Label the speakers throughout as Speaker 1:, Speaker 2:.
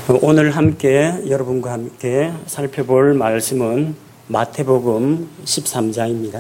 Speaker 1: 오늘 함께 여러분과 함께 살펴볼 말씀은 마태복음 13장입니다.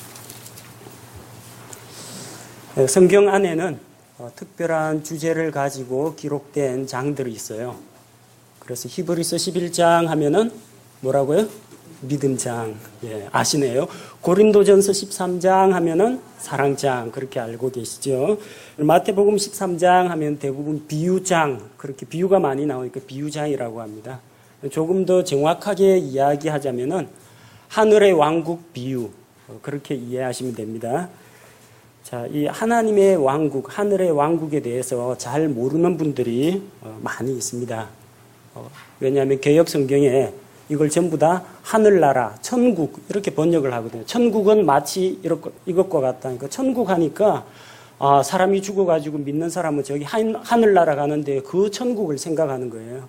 Speaker 1: 성경 안에는 특별한 주제를 가지고 기록된 장들이 있어요. 그래서 히브리서 11장 하면은 뭐라고요? 믿음장. 예, 아시네요. 고린도전서 13장 하면은 사랑장. 그렇게 알고 계시죠? 마태복음 13장 하면 대부분 비유장. 그렇게 비유가 많이 나오니까 비유장이라고 합니다. 조금 더 정확하게 이야기하자면은 하늘의 왕국 비유. 그렇게 이해하시면 됩니다. 자, 이 하나님의 왕국, 하늘의 왕국에 대해서 잘 모르는 분들이 많이 있습니다. 왜냐하면 개역 성경에 이걸 전부 다 하늘나라, 천국 이렇게 번역을 하거든요. 천국은 마치 이것과 같다니까. 천국 하니까 사람이 죽어가지고 믿는 사람은 저기 하늘나라 가는데 그 천국을 생각하는 거예요.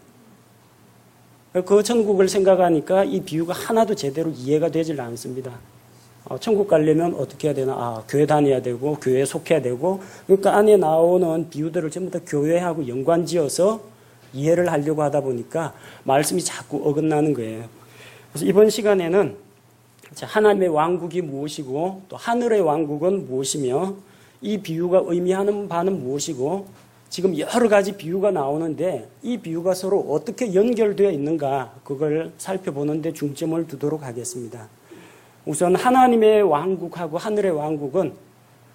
Speaker 1: 그 천국을 생각하니까 이 비유가 하나도 제대로 이해가 되질 않습니다. 천국 가려면 어떻게 해야 되나? 교회 다녀야 되고 교회에 속해야 되고, 그러니까 안에 나오는 비유들을 전부 다 교회하고 연관지어서 이해를 하려고 하다 보니까 말씀이 자꾸 어긋나는 거예요. 그래서 이번 시간에는 하나님의 왕국이 무엇이고 또 하늘의 왕국은 무엇이며 이 비유가 의미하는 바는 무엇이고, 지금 여러 가지 비유가 나오는데 이 비유가 서로 어떻게 연결되어 있는가, 그걸 살펴보는 데 중점을 두도록 하겠습니다. 우선 하나님의 왕국하고 하늘의 왕국은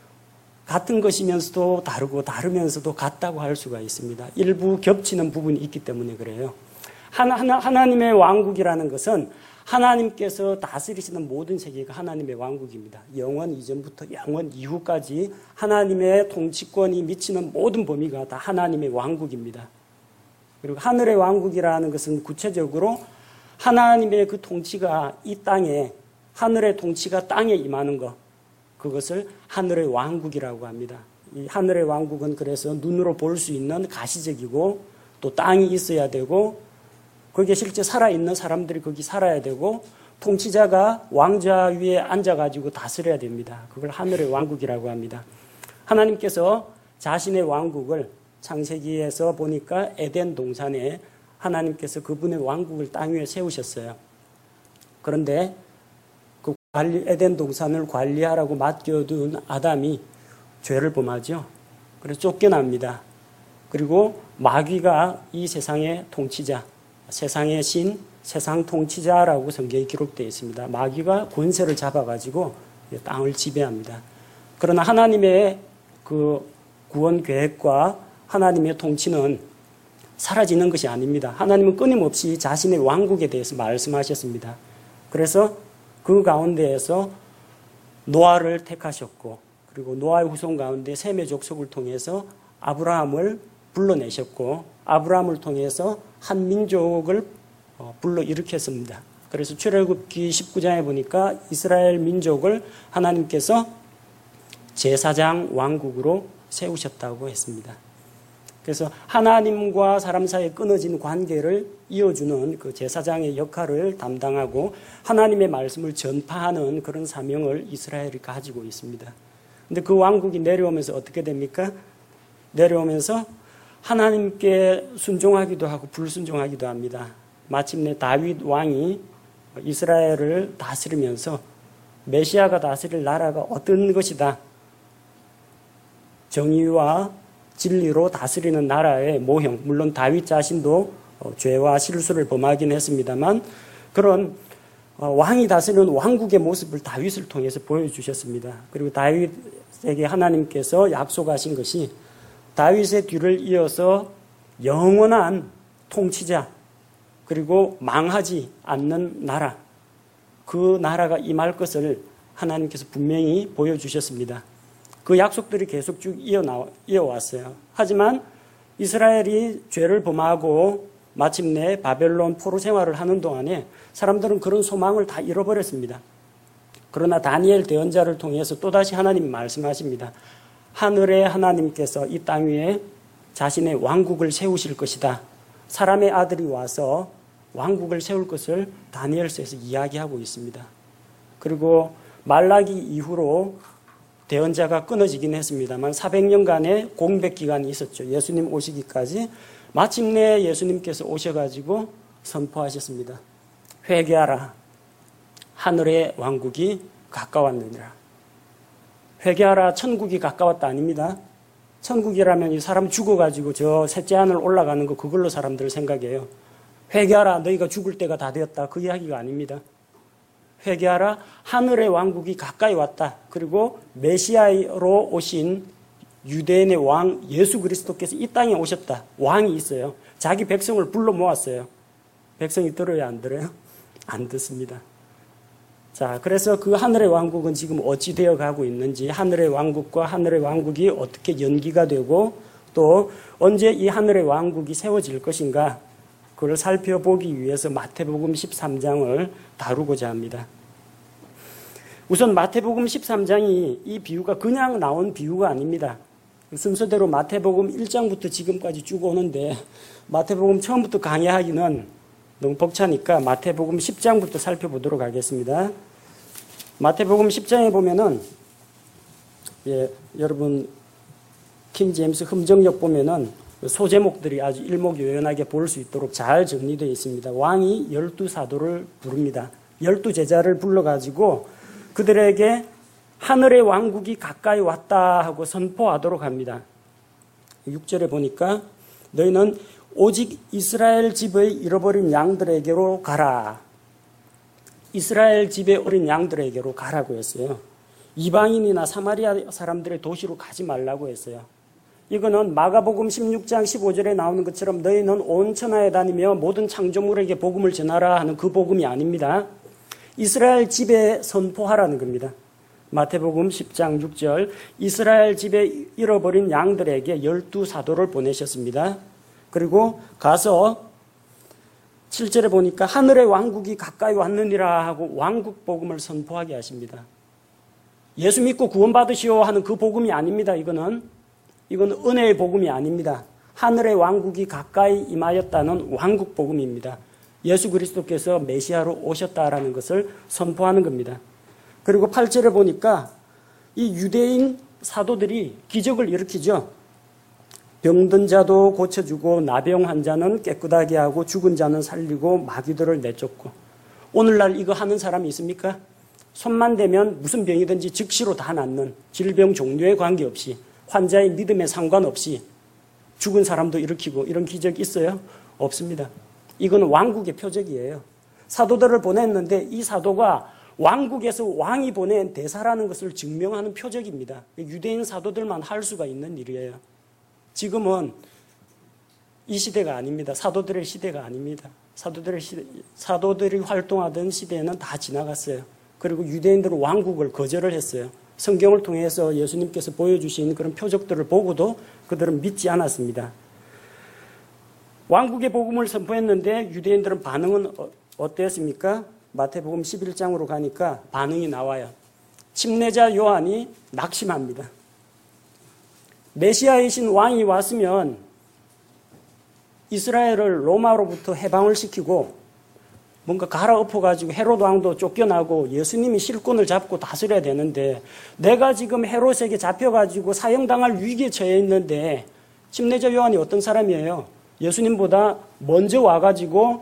Speaker 1: 같은 것이면서도 다르고 다르면서도 같다고 할 수가 있습니다. 일부 겹치는 부분이 있기 때문에 그래요. 하나님의 왕국이라는 것은 하나님께서 다스리시는 모든 세계가 하나님의 왕국입니다. 영원 이전부터 영원 이후까지 하나님의 통치권이 미치는 모든 범위가 다 하나님의 왕국입니다. 그리고 하늘의 왕국이라는 것은 구체적으로 하나님의 그 통치가 이 땅에, 하늘의 통치가 땅에 임하는 것, 그것을 하늘의 왕국이라고 합니다. 이 하늘의 왕국은 그래서 눈으로 볼 수 있는 가시적이고 또 땅이 있어야 되고 거기에 실제 살아있는 사람들이 거기 살아야 되고 통치자가 왕좌 위에 앉아가지고 다스려야 됩니다. 그걸 하늘의 왕국이라고 합니다. 하나님께서 자신의 왕국을 창세기에서 보니까 에덴 동산에 하나님께서 그분의 왕국을 땅 위에 세우셨어요. 그런데 에덴 동산을 관리하라고 맡겨둔 아담이 죄를 범하죠. 그래서 쫓겨납니다. 그리고 마귀가 이 세상의 통치자, 세상의 신, 세상 통치자라고 성경에 기록되어 있습니다. 마귀가 권세를 잡아가지고 땅을 지배합니다. 그러나 하나님의 그 구원 계획과 하나님의 통치는 사라지는 것이 아닙니다. 하나님은 끊임없이 자신의 왕국에 대해서 말씀하셨습니다. 그래서 그 가운데에서 노아를 택하셨고, 그리고 노아의 후손 가운데 셈의 족속을 통해서 아브라함을 불러내셨고, 아브라함을 통해서 한 민족을 불러일으켰습니다. 그래서 출애굽기 19장에 보니까 이스라엘 민족을 하나님께서 제사장 왕국으로 세우셨다고 했습니다. 그래서 하나님과 사람 사이에 끊어진 관계를 이어주는 그 제사장의 역할을 담당하고 하나님의 말씀을 전파하는 그런 사명을 이스라엘이 가지고 있습니다. 그런데 그 왕국이 내려오면서 어떻게 됩니까? 내려오면서 하나님께 순종하기도 하고 불순종하기도 합니다. 마침내 다윗 왕이 이스라엘을 다스리면서 메시아가 다스릴 나라가 어떤 것이다, 정의와 진리로 다스리는 나라의 모형, 물론 다윗 자신도 죄와 실수를 범하긴 했습니다만 그런 왕이 다스리는 왕국의 모습을 다윗을 통해서 보여주셨습니다. 그리고 다윗에게 하나님께서 약속하신 것이 다윗의 뒤를 이어서 영원한 통치자, 그리고 망하지 않는 나라, 그 나라가 임할 것을 하나님께서 분명히 보여주셨습니다. 그 약속들이 계속 쭉 이어왔어요. 하지만 이스라엘이 죄를 범하고 마침내 바벨론 포로 생활을 하는 동안에 사람들은 그런 소망을 다 잃어버렸습니다. 그러나 다니엘 대언자를 통해서 또다시 하나님이 말씀하십니다. 하늘의 하나님께서 이 땅 위에 자신의 왕국을 세우실 것이다. 사람의 아들이 와서 왕국을 세울 것을 다니엘서에서 이야기하고 있습니다. 그리고 말라기 이후로 대언자가 끊어지긴 했습니다만 400년간의 공백 기간이 있었죠. 예수님 오시기까지. 마침내 예수님께서 오셔가지고 선포하셨습니다. 회개하라. 하늘의 왕국이 가까웠느니라. 회개하라. 천국이 가까웠다 아닙니다. 천국이라면 이 사람 죽어가지고 저 셋째 하늘 올라가는 거 그걸로 사람들 생각해요. 회개하라. 너희가 죽을 때가 다 되었다. 그 이야기가 아닙니다. 회개하라. 하늘의 왕국이 가까이 왔다. 그리고 메시아로 오신 유대인의 왕 예수 그리스도께서 이 땅에 오셨다. 왕이 있어요. 자기 백성을 불러 모았어요. 백성이 들어야 안 들어요? 안 듣습니다. 자, 그래서 그 하늘의 왕국은 지금 어찌 되어 가고 있는지, 하늘의 왕국과 하늘의 왕국이 어떻게 연기가 되고 또 언제 이 하늘의 왕국이 세워질 것인가, 그걸 살펴보기 위해서 마태복음 13장을 다루고자 합니다. 우선 마태복음 13장이 이 비유가 그냥 나온 비유가 아닙니다. 순서대로 마태복음 1장부터 지금까지 쭉 오는데 마태복음 처음부터 강의하기는 너무 벅차니까 마태복음 10장부터 살펴보도록 하겠습니다. 마태복음 10장에 보면은 여러분 킹 제임스 흠정역 보면은 소제목들이 아주 일목요연하게 볼 수 있도록 잘 정리되어 있습니다. 왕이 12사도를 부릅니다. 12제자를 불러가지고 그들에게 하늘의 왕국이 가까이 왔다 하고 선포하도록 합니다. 6절에 보니까 너희는 오직 이스라엘 집의 잃어버린 양들에게로 가라. 이스라엘 집에 어린 양들에게로 가라고 했어요. 이방인이나 사마리아 사람들의 도시로 가지 말라고 했어요. 이거는 마가복음 16장 15절에 나오는 것처럼 너희는 온 천하에 다니며 모든 창조물에게 복음을 전하라 하는 그 복음이 아닙니다. 이스라엘 집에 선포하라는 겁니다. 마태복음 10장 6절 이스라엘 집에 잃어버린 양들에게 12사도를 보내셨습니다. 그리고 가서 7절에 보니까 하늘의 왕국이 가까이 왔느니라 하고 왕국 복음을 선포하게 하십니다. 예수 믿고 구원받으시오 하는 그 복음이 아닙니다. 이거는 은혜의 복음이 아닙니다. 하늘의 왕국이 가까이 임하였다는 왕국 복음입니다. 예수 그리스도께서 메시아로 오셨다라는 것을 선포하는 겁니다. 그리고 8절에 보니까 이 유대인 사도들이 기적을 일으키죠. 병든 자도 고쳐주고 나병 환자는 깨끗하게 하고 죽은 자는 살리고 마귀들을 내쫓고. 오늘날 이거 하는 사람이 있습니까? 손만 대면 무슨 병이든지 즉시로 다 낫는, 질병 종류에 관계없이, 환자의 믿음에 상관없이 죽은 사람도 일으키고 이런 기적이 있어요? 없습니다. 이건 왕국의 표적이에요. 사도들을 보냈는데 이 사도가 왕국에서 왕이 보낸 대사라는 것을 증명하는 표적입니다. 유대인 사도들만 할 수가 있는 일이에요. 지금은 이 시대가 아닙니다. 사도들의 시대가 아닙니다. 사도들이 활동하던 시대는 다 지나갔어요. 그리고 유대인들은 왕국을 거절을 했어요. 성경을 통해서 예수님께서 보여주신 그런 표적들을 보고도 그들은 믿지 않았습니다. 왕국의 복음을 선포했는데 유대인들은 반응은 어땠습니까? 마태복음 11장으로 가니까 반응이 나와요. 침례자 요한이 낙심합니다. 메시아이신 왕이 왔으면 이스라엘을 로마로부터 해방을 시키고 뭔가 갈아엎어가지고 헤롯 왕도 쫓겨나고 예수님이 실권을 잡고 다스려야 되는데 내가 지금 헤롯에게 잡혀가지고 사형당할 위기에 처해 있는데 침례자 요한이 어떤 사람이에요? 예수님보다 먼저 와가지고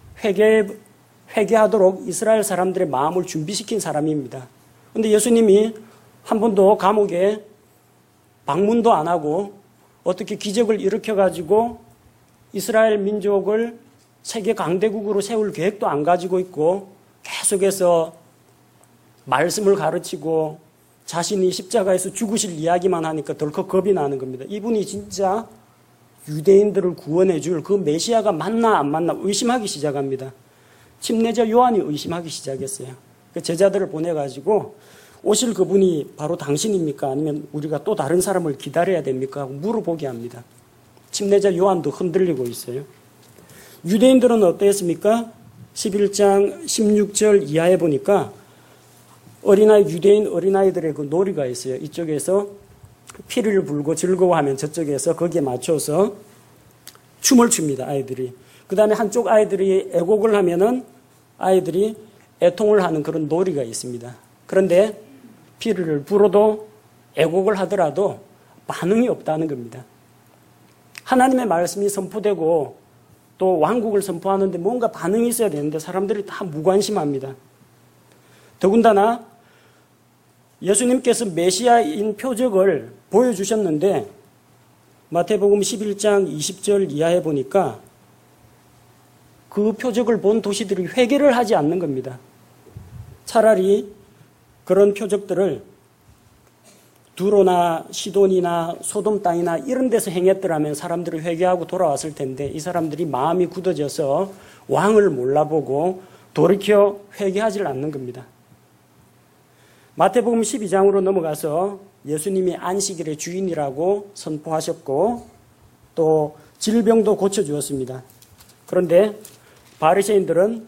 Speaker 1: 회개하도록 이스라엘 사람들의 마음을 준비시킨 사람입니다. 그런데 예수님이 한 번도 감옥에 방문도 안 하고 어떻게 기적을 일으켜가지고 이스라엘 민족을 세계 강대국으로 세울 계획도 안 가지고 있고 계속해서 말씀을 가르치고 자신이 십자가에서 죽으실 이야기만 하니까 덜컥 겁이 나는 겁니다. 이분이 진짜 유대인들을 구원해 줄 그 메시아가 맞나 안 맞나 의심하기 시작합니다. 침례자 요한이 의심하기 시작했어요. 그 제자들을 보내가지고 오실 그분이 바로 당신입니까? 아니면 우리가 또 다른 사람을 기다려야 됩니까? 하고 물어보게 합니다. 침례자 요한도 흔들리고 있어요. 유대인들은 어땠습니까? 11장 16절 이하에 보니까 유대인 어린아이들의 그 놀이가 있어요. 이쪽에서 피리를 불고 즐거워하면 저쪽에서 거기에 맞춰서 춤을 춥니다. 아이들이. 그 다음에 한쪽 아이들이 애곡을 하면은 아이들이 애통을 하는 그런 놀이가 있습니다. 그런데 피리를 불어도 애곡을 하더라도 반응이 없다는 겁니다. 하나님의 말씀이 선포되고 또 왕국을 선포하는데 뭔가 반응이 있어야 되는데 사람들이 다 무관심합니다. 더군다나 예수님께서 메시아인 표적을 보여주셨는데 마태복음 11장 20절 이하에 보니까 그 표적을 본 도시들이 회개를 하지 않는 겁니다. 차라리 그런 표적들을 두로나 시돈이나 소돔 땅이나 이런 데서 행했더라면 사람들이 회개하고 돌아왔을 텐데 이 사람들이 마음이 굳어져서 왕을 몰라보고 돌이켜 회개하지 않는 겁니다. 마태복음 12장으로 넘어가서 예수님이 안식일의 주인이라고 선포하셨고 또 질병도 고쳐주었습니다. 그런데 바리새인들은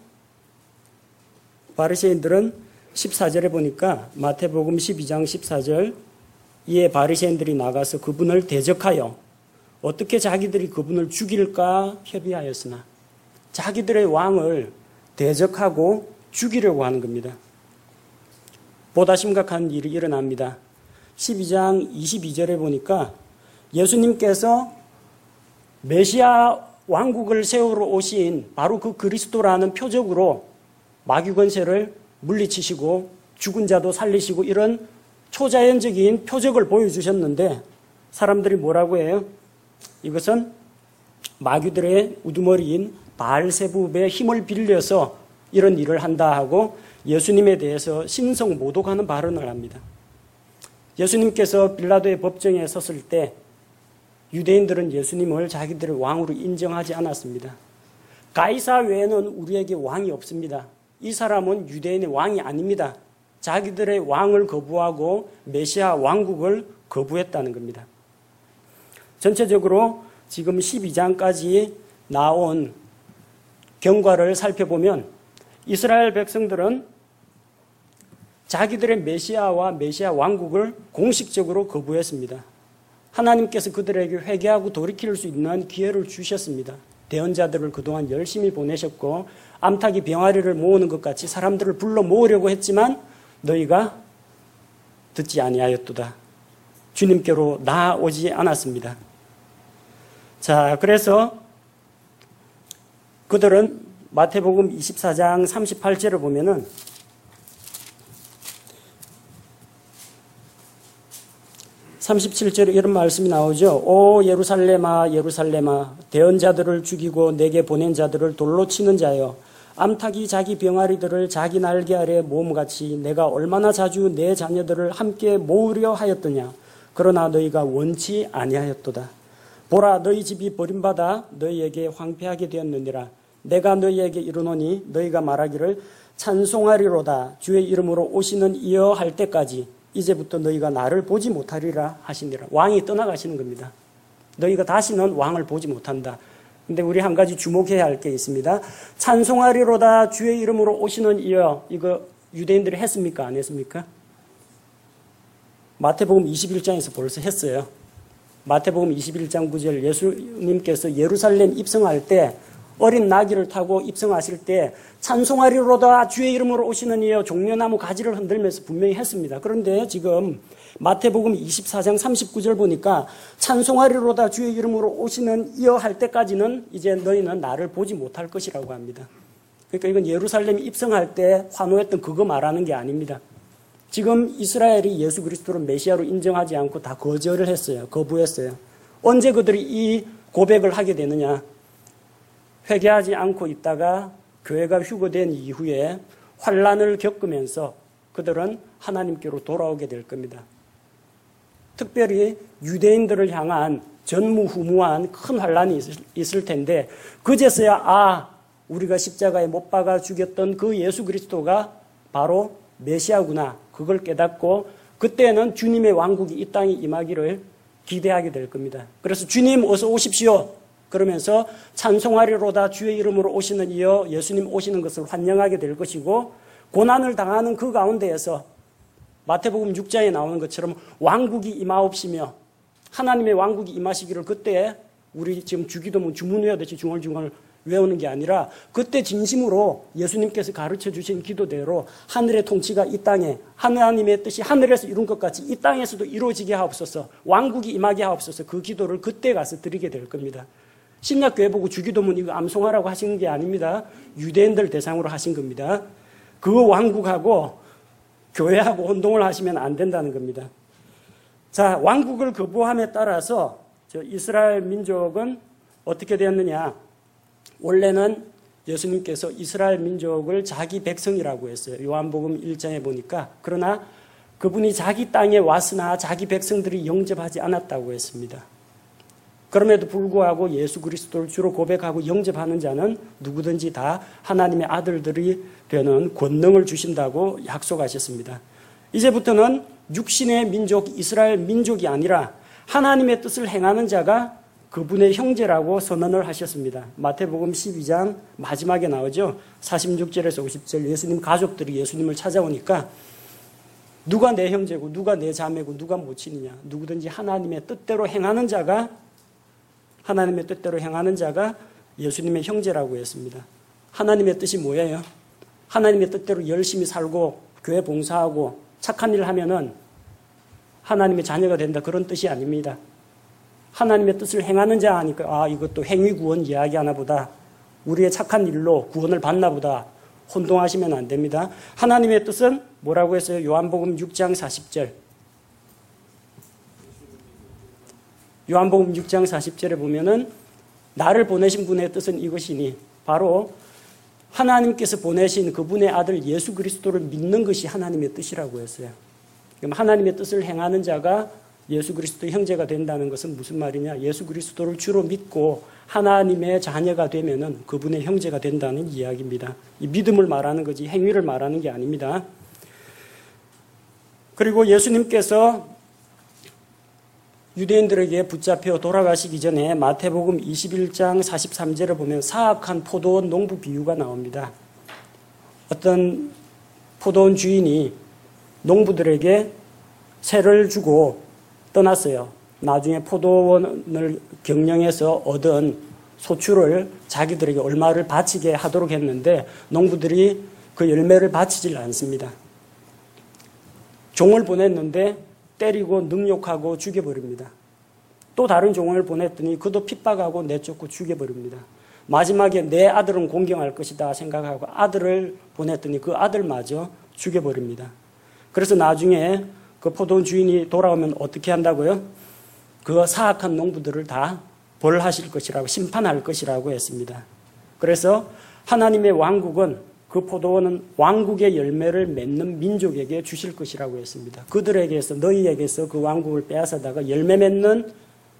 Speaker 1: 14절에 보니까 마태복음 12장 14절 이에 바리새인들이 나가서 그분을 대적하여 어떻게 자기들이 그분을 죽일까 협의하였으나 자기들의 왕을 대적하고 죽이려고 하는 겁니다. 보다 심각한 일이 일어납니다. 12장 22절에 보니까 예수님께서 메시아 왕국을 세우러 오신 바로 그 그리스도라는 표적으로 마귀 권세를 물리치시고 죽은 자도 살리시고 이런 초자연적인 표적을 보여주셨는데 사람들이 뭐라고 해요? 이것은 마귀들의 우두머리인 바알세붑의 힘을 빌려서 이런 일을 한다 하고 예수님에 대해서 신성 모독하는 발언을 합니다. 예수님께서 빌라도의 법정에 섰을 때 유대인들은 예수님을 자기들의 왕으로 인정하지 않았습니다. 가이사 외에는 우리에게 왕이 없습니다. 이 사람은 유대인의 왕이 아닙니다. 자기들의 왕을 거부하고 메시아 왕국을 거부했다는 겁니다. 전체적으로 지금 12장까지 나온 경과를 살펴보면 이스라엘 백성들은 자기들의 메시아와 메시아 왕국을 공식적으로 거부했습니다. 하나님께서 그들에게 회개하고 돌이킬 수 있는 기회를 주셨습니다. 대언자들을 그동안 열심히 보내셨고 암탉이 병아리를 모으는 것 같이 사람들을 불러 모으려고 했지만 너희가 듣지 아니하였도다. 주님께로 나아오지 않았습니다. 자, 그래서 그들은 마태복음 24장 38절을 보면은 37절에 이런 말씀이 나오죠. 오 예루살렘아 예루살렘아 대언자들을 죽이고 내게 보낸 자들을 돌로 치는 자여 암탉이 자기 병아리들을 자기 날개 아래 모음같이 내가 얼마나 자주 내 자녀들을 함께 모으려 하였더냐. 그러나 너희가 원치 아니하였도다. 보라 너희 집이 버림받아 너희에게 황폐하게 되었느니라. 내가 너희에게 이르노니 너희가 말하기를 찬송하리로다. 주의 이름으로 오시는 이여 할 때까지 이제부터 너희가 나를 보지 못하리라 하시니라. 왕이 떠나가시는 겁니다. 너희가 다시는 왕을 보지 못한다. 근데 우리 한 가지 주목해야 할 게 있습니다. 찬송하리로다 주의 이름으로 오시는 이여. 이거 유대인들이 했습니까? 안 했습니까? 마태복음 21장에서 벌써 했어요. 마태복음 21장 9절 예수님께서 예루살렘 입성할 때 어린 나귀를 타고 입성하실 때 찬송하리로다 주의 이름으로 오시는 이여 종려나무 가지를 흔들면서 분명히 했습니다. 그런데 지금 마태복음 24장 39절 보니까 찬송하리로다 주의 이름으로 오시는 이여 할 때까지는 이제 너희는 나를 보지 못할 것이라고 합니다. 그러니까 이건 예루살렘 입성할 때 환호했던 그거 말하는 게 아닙니다. 지금 이스라엘이 예수 그리스도를 메시아로 인정하지 않고 다 거절을 했어요. 거부했어요. 언제 그들이 이 고백을 하게 되느냐. 회개하지 않고 있다가 교회가 휴거된 이후에 환란을 겪으면서 그들은 하나님께로 돌아오게 될 겁니다. 특별히 유대인들을 향한 전무후무한 큰 환란이 있을 텐데 그제서야 우리가 십자가에 못 박아 죽였던 그 예수 그리스도가 바로 메시아구나. 그걸 깨닫고 그때는 주님의 왕국이 이 땅에 임하기를 기대하게 될 겁니다. 그래서 주님 어서 오십시오. 그러면서 찬송하리로다 주의 이름으로 오시는 이여 예수님 오시는 것을 환영하게 될 것이고 고난을 당하는 그 가운데에서 마태복음 6장에 나오는 것처럼 왕국이 임하옵시며 하나님의 왕국이 임하시기를 그때 우리 지금 주기도문 주문 외우듯이 중얼중얼 외우는 게 아니라 그때 진심으로 예수님께서 가르쳐 주신 기도대로 하늘의 통치가 이 땅에 하나님의 뜻이 하늘에서 이룬 것 같이 이 땅에서도 이루어지게 하옵소서, 왕국이 임하게 하옵소서, 그 기도를 그때 가서 드리게 될 겁니다. 신약교회 보고 주기도문 이거 암송하라고 하신 게 아닙니다. 유대인들 대상으로 하신 겁니다. 그 왕국하고 교회하고 혼동을 하시면 안 된다는 겁니다. 자, 왕국을 거부함에 따라서 이스라엘 민족은 어떻게 되었느냐? 원래는 예수님께서 이스라엘 민족을 자기 백성이라고 했어요. 요한복음 1장에 보니까. 그러나 그분이 자기 땅에 왔으나 자기 백성들이 영접하지 않았다고 했습니다. 그럼에도 불구하고 예수 그리스도를 주로 고백하고 영접하는 자는 누구든지 다 하나님의 아들들이 되는 권능을 주신다고 약속하셨습니다. 이제부터는 육신의 민족, 이스라엘 민족이 아니라 하나님의 뜻을 행하는 자가 그분의 형제라고 선언을 하셨습니다. 마태복음 12장 마지막에 나오죠. 46절에서 50절 예수님 가족들이 예수님을 찾아오니까 누가 내 형제고 누가 내 자매고 누가 모친이냐. 누구든지 하나님의 뜻대로 행하는 자가 예수님의 형제라고 했습니다. 하나님의 뜻이 뭐예요? 하나님의 뜻대로 열심히 살고 교회 봉사하고 착한 일을 하면은 하나님의 자녀가 된다, 그런 뜻이 아닙니다. 하나님의 뜻을 행하는 자 하니까 이것도 행위구원 이야기하나 보다, 우리의 착한 일로 구원을 받나 보다 혼동하시면 안 됩니다. 하나님의 뜻은 뭐라고 했어요? 요한복음 6장 40절. 요한복음 6장 40절에 보면은 나를 보내신 분의 뜻은 이것이니, 바로 하나님께서 보내신 그분의 아들 예수 그리스도를 믿는 것이 하나님의 뜻이라고 했어요. 그럼 하나님의 뜻을 행하는 자가 예수 그리스도의 형제가 된다는 것은 무슨 말이냐? 예수 그리스도를 주로 믿고 하나님의 자녀가 되면은 그분의 형제가 된다는 이야기입니다. 이 믿음을 말하는 거지 행위를 말하는 게 아닙니다. 그리고 예수님께서 유대인들에게 붙잡혀 돌아가시기 전에 마태복음 21장 43절을 보면 사악한 포도원 농부 비유가 나옵니다. 어떤 포도원 주인이 농부들에게 세를 주고 떠났어요. 나중에 포도원을 경영해서 얻은 소출을 자기들에게 얼마를 바치게 하도록 했는데 농부들이 그 열매를 바치질 않습니다. 종을 보냈는데 때리고 능욕하고 죽여버립니다. 또 다른 종을 보냈더니 그도 핍박하고 내쫓고 죽여버립니다. 마지막에 내 아들은 공경할 것이다 생각하고 아들을 보냈더니 그 아들마저 죽여버립니다. 그래서 나중에 그 포도원 주인이 돌아오면 어떻게 한다고요? 그 사악한 농부들을 다 벌하실 것이라고, 심판할 것이라고 했습니다. 그래서 하나님의 왕국은, 그 포도원은 왕국의 열매를 맺는 민족에게 주실 것이라고 했습니다. 그들에게서, 너희에게서 그 왕국을 빼앗아다가 열매 맺는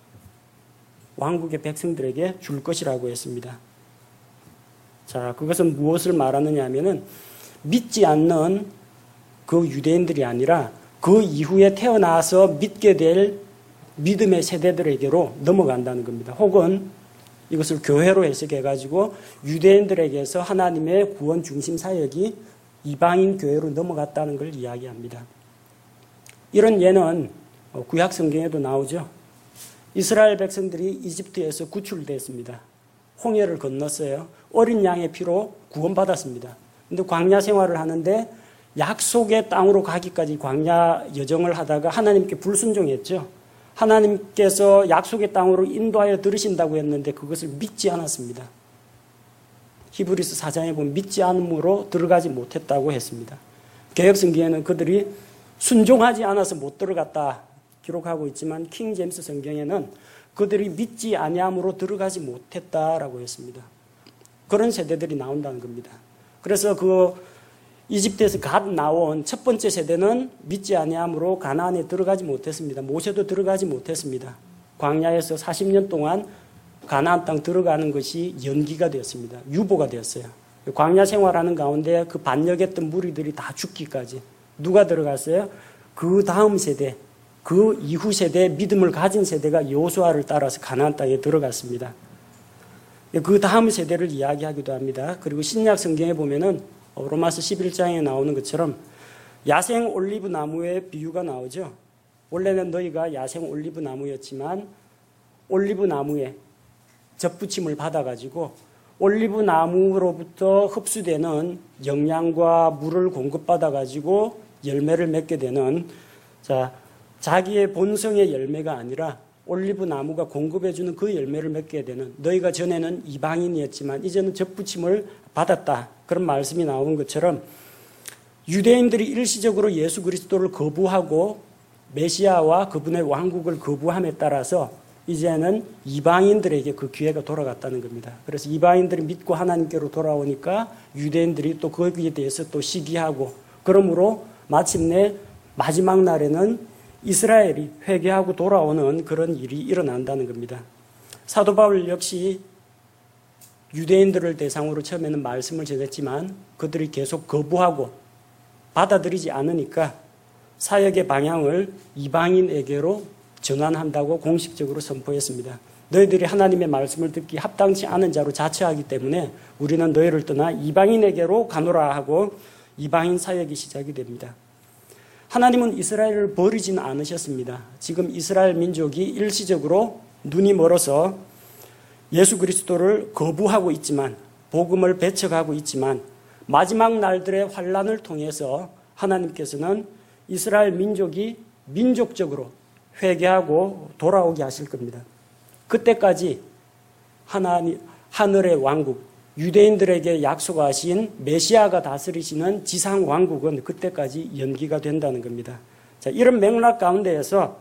Speaker 1: 왕국의 백성들에게 줄 것이라고 했습니다. 자, 그것은 무엇을 말하느냐 하면은 믿지 않는 그 유대인들이 아니라 그 이후에 태어나서 믿게 될 믿음의 세대들에게로 넘어간다는 겁니다. 혹은 이것을 교회로 해석해가지고 유대인들에게서 하나님의 구원 중심 사역이 이방인 교회로 넘어갔다는 걸 이야기합니다. 이런 예는 구약 성경에도 나오죠. 이스라엘 백성들이 이집트에서 구출됐습니다. 홍해를 건넜어요. 어린 양의 피로 구원받았습니다. 그런데 광야 생활을 하는데 약속의 땅으로 가기까지 광야 여정을 하다가 하나님께 불순종했죠. 하나님께서 약속의 땅으로 인도하여 들으신다고 했는데 그것을 믿지 않았습니다. 히브리서 4장에 보면 믿지 않음으로 들어가지 못했다고 했습니다. 개역성경에는 그들이 순종하지 않아서 못 들어갔다 기록하고 있지만 킹 제임스 성경에는 그들이 믿지 아니함으로 들어가지 못했다라고 했습니다. 그런 세대들이 나온다는 겁니다. 그래서 그 이집트에서 갓 나온 첫 번째 세대는 믿지 아니함으로 가나안에 들어가지 못했습니다. 모세도 들어가지 못했습니다. 광야에서 40년 동안 가나안 땅 들어가는 것이 연기가 되었습니다. 유보가 되었어요. 광야 생활하는 가운데 그 반역했던 무리들이 다 죽기까지. 누가 들어갔어요? 그 다음 세대, 그 이후 세대, 믿음을 가진 세대가 여호수아를 따라서 가나안 땅에 들어갔습니다. 그 다음 세대를 이야기하기도 합니다. 그리고 신약 성경에 보면은 로마서 11장에 나오는 것처럼 야생 올리브 나무의 비유가 나오죠. 원래는 너희가 야생 올리브 나무였지만 올리브 나무에 접붙임을 받아가지고 올리브 나무로부터 흡수되는 영양과 물을 공급받아 가지고 열매를 맺게 되는, 자기의 본성의 열매가 아니라 올리브 나무가 공급해주는 그 열매를 맺게 되는, 너희가 전에는 이방인이었지만 이제는 접붙임을 받았다, 그런 말씀이 나온 것처럼 유대인들이 일시적으로 예수 그리스도를 거부하고 메시아와 그분의 왕국을 거부함에 따라서 이제는 이방인들에게 그 기회가 돌아갔다는 겁니다. 그래서 이방인들이 믿고 하나님께로 돌아오니까 유대인들이 또 거기에 대해서 또 시기하고, 그러므로 마침내 마지막 날에는 이스라엘이 회개하고 돌아오는 그런 일이 일어난다는 겁니다. 사도 바울 역시 유대인들을 대상으로 처음에는 말씀을 전했지만 그들이 계속 거부하고 받아들이지 않으니까 사역의 방향을 이방인에게로 전환한다고 공식적으로 선포했습니다. 너희들이 하나님의 말씀을 듣기 합당치 않은 자로 자처하기 때문에 우리는 너희를 떠나 이방인에게로 가노라 하고 이방인 사역이 시작이 됩니다. 하나님은 이스라엘을 버리지는 않으셨습니다. 지금 이스라엘 민족이 일시적으로 눈이 멀어서 예수 그리스도를 거부하고 있지만, 복음을 배척하고 있지만, 마지막 날들의 환란을 통해서 하나님께서는 이스라엘 민족이 민족적으로 회개하고 돌아오게 하실 겁니다. 그때까지 하늘의 왕국, 유대인들에게 약속하신 메시아가 다스리시는 지상 왕국은 그때까지 연기가 된다는 겁니다. 자, 이런 맥락 가운데에서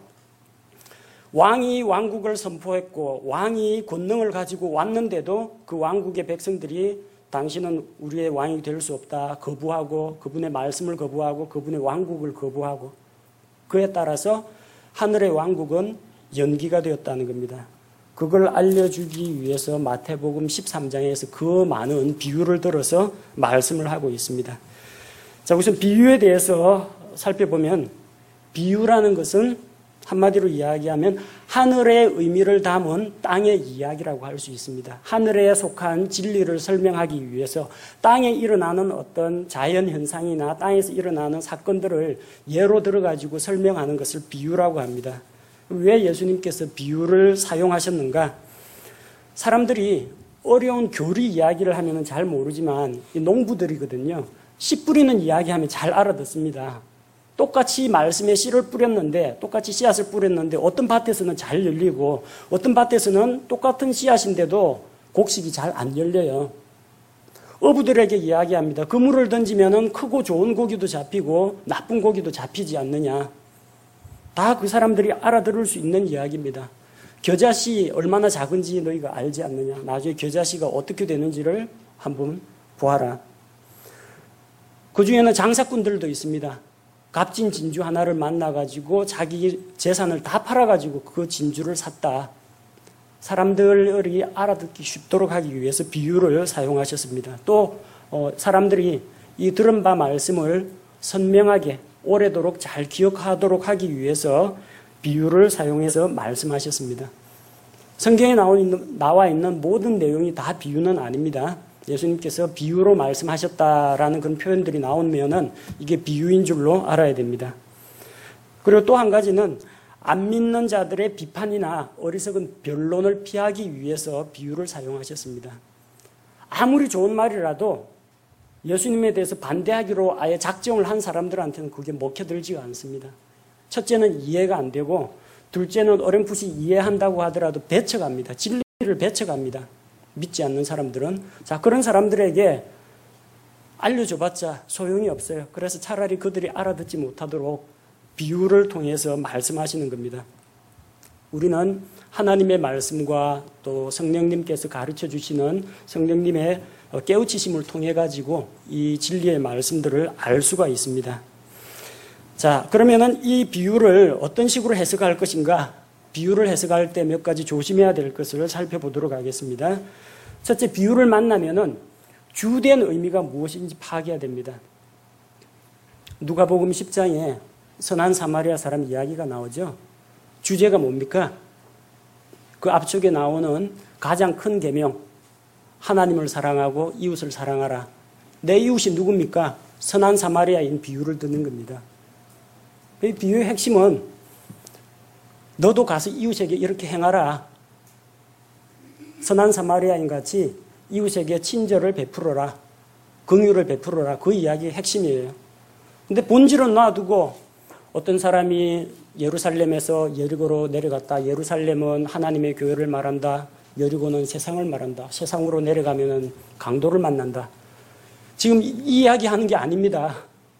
Speaker 1: 왕이 왕국을 선포했고 왕이 권능을 가지고 왔는데도 그 왕국의 백성들이 당신은 우리의 왕이 될 수 없다 거부하고, 그분의 말씀을 거부하고 그분의 왕국을 거부하고, 그에 따라서 하늘의 왕국은 연기가 되었다는 겁니다. 그걸 알려주기 위해서 마태복음 13장에서 그 많은 비유를 들어서 말씀을 하고 있습니다. 자, 우선 비유에 대해서 살펴보면, 비유라는 것은 한마디로 이야기하면 하늘의 의미를 담은 땅의 이야기라고 할 수 있습니다. 하늘에 속한 진리를 설명하기 위해서 땅에 일어나는 어떤 자연현상이나 땅에서 일어나는 사건들을 예로 들어가지고 설명하는 것을 비유라고 합니다. 왜 예수님께서 비유를 사용하셨는가? 사람들이 어려운 교리 이야기를 하면 잘 모르지만 농부들이거든요. 씨 뿌리는 이야기하면 잘 알아듣습니다. 똑같이 말씀에 씨를 뿌렸는데, 똑같이 씨앗을 뿌렸는데 어떤 밭에서는 잘 열리고 어떤 밭에서는 똑같은 씨앗인데도 곡식이 잘 안 열려요. 어부들에게 이야기합니다. 그물을 던지면 크고 좋은 고기도 잡히고 나쁜 고기도 잡히지 않느냐. 다 그 사람들이 알아들을 수 있는 이야기입니다. 겨자씨 얼마나 작은지 너희가 알지 않느냐. 나중에 겨자씨가 어떻게 되는지를 한번 보아라. 그 중에는 장사꾼들도 있습니다. 값진 진주 하나를 만나가지고 자기 재산을 다 팔아가지고 그 진주를 샀다. 사람들이 알아듣기 쉽도록 하기 위해서 비유를 사용하셨습니다. 또 사람들이 이 들은 바 말씀을 선명하게 오래도록 잘 기억하도록 하기 위해서 비유를 사용해서 말씀하셨습니다. 성경에 나와 있는 모든 내용이 다 비유는 아닙니다. 예수님께서 비유로 말씀하셨다라는 그런 표현들이 나오면은 이게 비유인 줄로 알아야 됩니다. 그리고 또 한 가지는 안 믿는 자들의 비판이나 어리석은 변론을 피하기 위해서 비유를 사용하셨습니다. 아무리 좋은 말이라도 예수님에 대해서 반대하기로 아예 작정을 한 사람들한테는 그게 먹혀들지가 않습니다. 첫째는 이해가 안 되고, 둘째는 어렴풋이 이해한다고 하더라도 배척합니다. 진리를 배척합니다. 믿지 않는 사람들은. 자, 그런 사람들에게 알려줘봤자 소용이 없어요. 그래서 차라리 그들이 알아듣지 못하도록 비유를 통해서 말씀하시는 겁니다. 우리는 하나님의 말씀과 또 성령님께서 가르쳐 주시는 성령님의 깨우치심을 통해 가지고 이 진리의 말씀들을 알 수가 있습니다. 자, 그러면은 이 비유를 어떤 식으로 해석할 것인가? 비유를 해석할 때 몇 가지 조심해야 될 것을 살펴보도록 하겠습니다. 첫째, 비유를 만나면은 주된 의미가 무엇인지 파악해야 됩니다. 누가복음 10장에 선한 사마리아 사람 이야기가 나오죠. 주제가 뭡니까? 그 앞쪽에 나오는 가장 큰 계명, 하나님을 사랑하고 이웃을 사랑하라. 내 이웃이 누굽니까? 선한 사마리아인 비유를 듣는 겁니다. 이 비유의 핵심은 너도 가서 이웃에게 이렇게 행하라. 선한 사마리아인 같이 이웃에게 친절을 베풀어라. 긍휼을 베풀어라. 그 이야기의 핵심이에요. 근데 본질은 놔두고 어떤 사람이 예루살렘에서 여리고로 내려갔다. 예루살렘은 하나님의 교회를 말한다. 여리고는 세상을 말한다. 세상으로 내려가면 강도를 만난다. 지금 이 이야기 하는 게 아닙니다.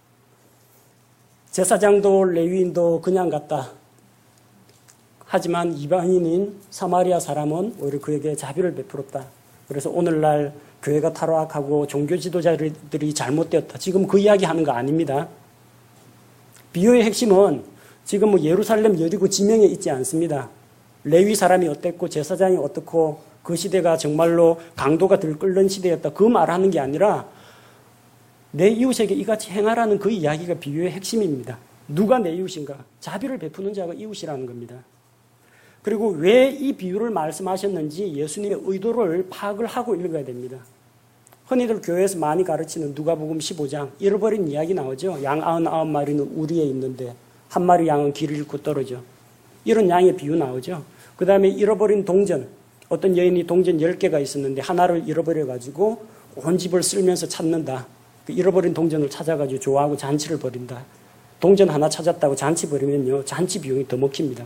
Speaker 1: 제사장도 레위인도 그냥 갔다. 하지만 이방인인 사마리아 사람은 오히려 그에게 자비를 베풀었다. 그래서 오늘날 교회가 타락하고 종교 지도자들이 잘못되었다. 지금 그 이야기 하는 거 아닙니다. 비유의 핵심은 지금 뭐 예루살렘 여리고 지명에 있지 않습니다. 레위 사람이 어땠고 제사장이 어떻고 그 시대가 정말로 강도가 들끓는 시대였다. 그 말하는 게 아니라 내 이웃에게 이같이 행하라는 그 이야기가 비유의 핵심입니다. 누가 내 이웃인가? 자비를 베푸는 자가 이웃이라는 겁니다. 그리고 왜 이 비유를 말씀하셨는지 예수님의 의도를 파악을 하고 읽어야 됩니다. 흔히들 교회에서 많이 가르치는 누가복음 15장 잃어버린 이야기 나오죠. 양 99마리는 우리에 있는데 한 마리 양은 길을 잃고 떨어져. 이런 양의 비유 나오죠. 그 다음에 잃어버린 동전. 어떤 여인이 동전 10개가 있었는데 하나를 잃어버려가지고 온 집을 쓸면서 찾는다. 그 잃어버린 동전을 찾아가지고 좋아하고 잔치를 벌인다. 동전 하나 찾았다고 잔치 벌이면요. 잔치 비용이 더 먹힙니다.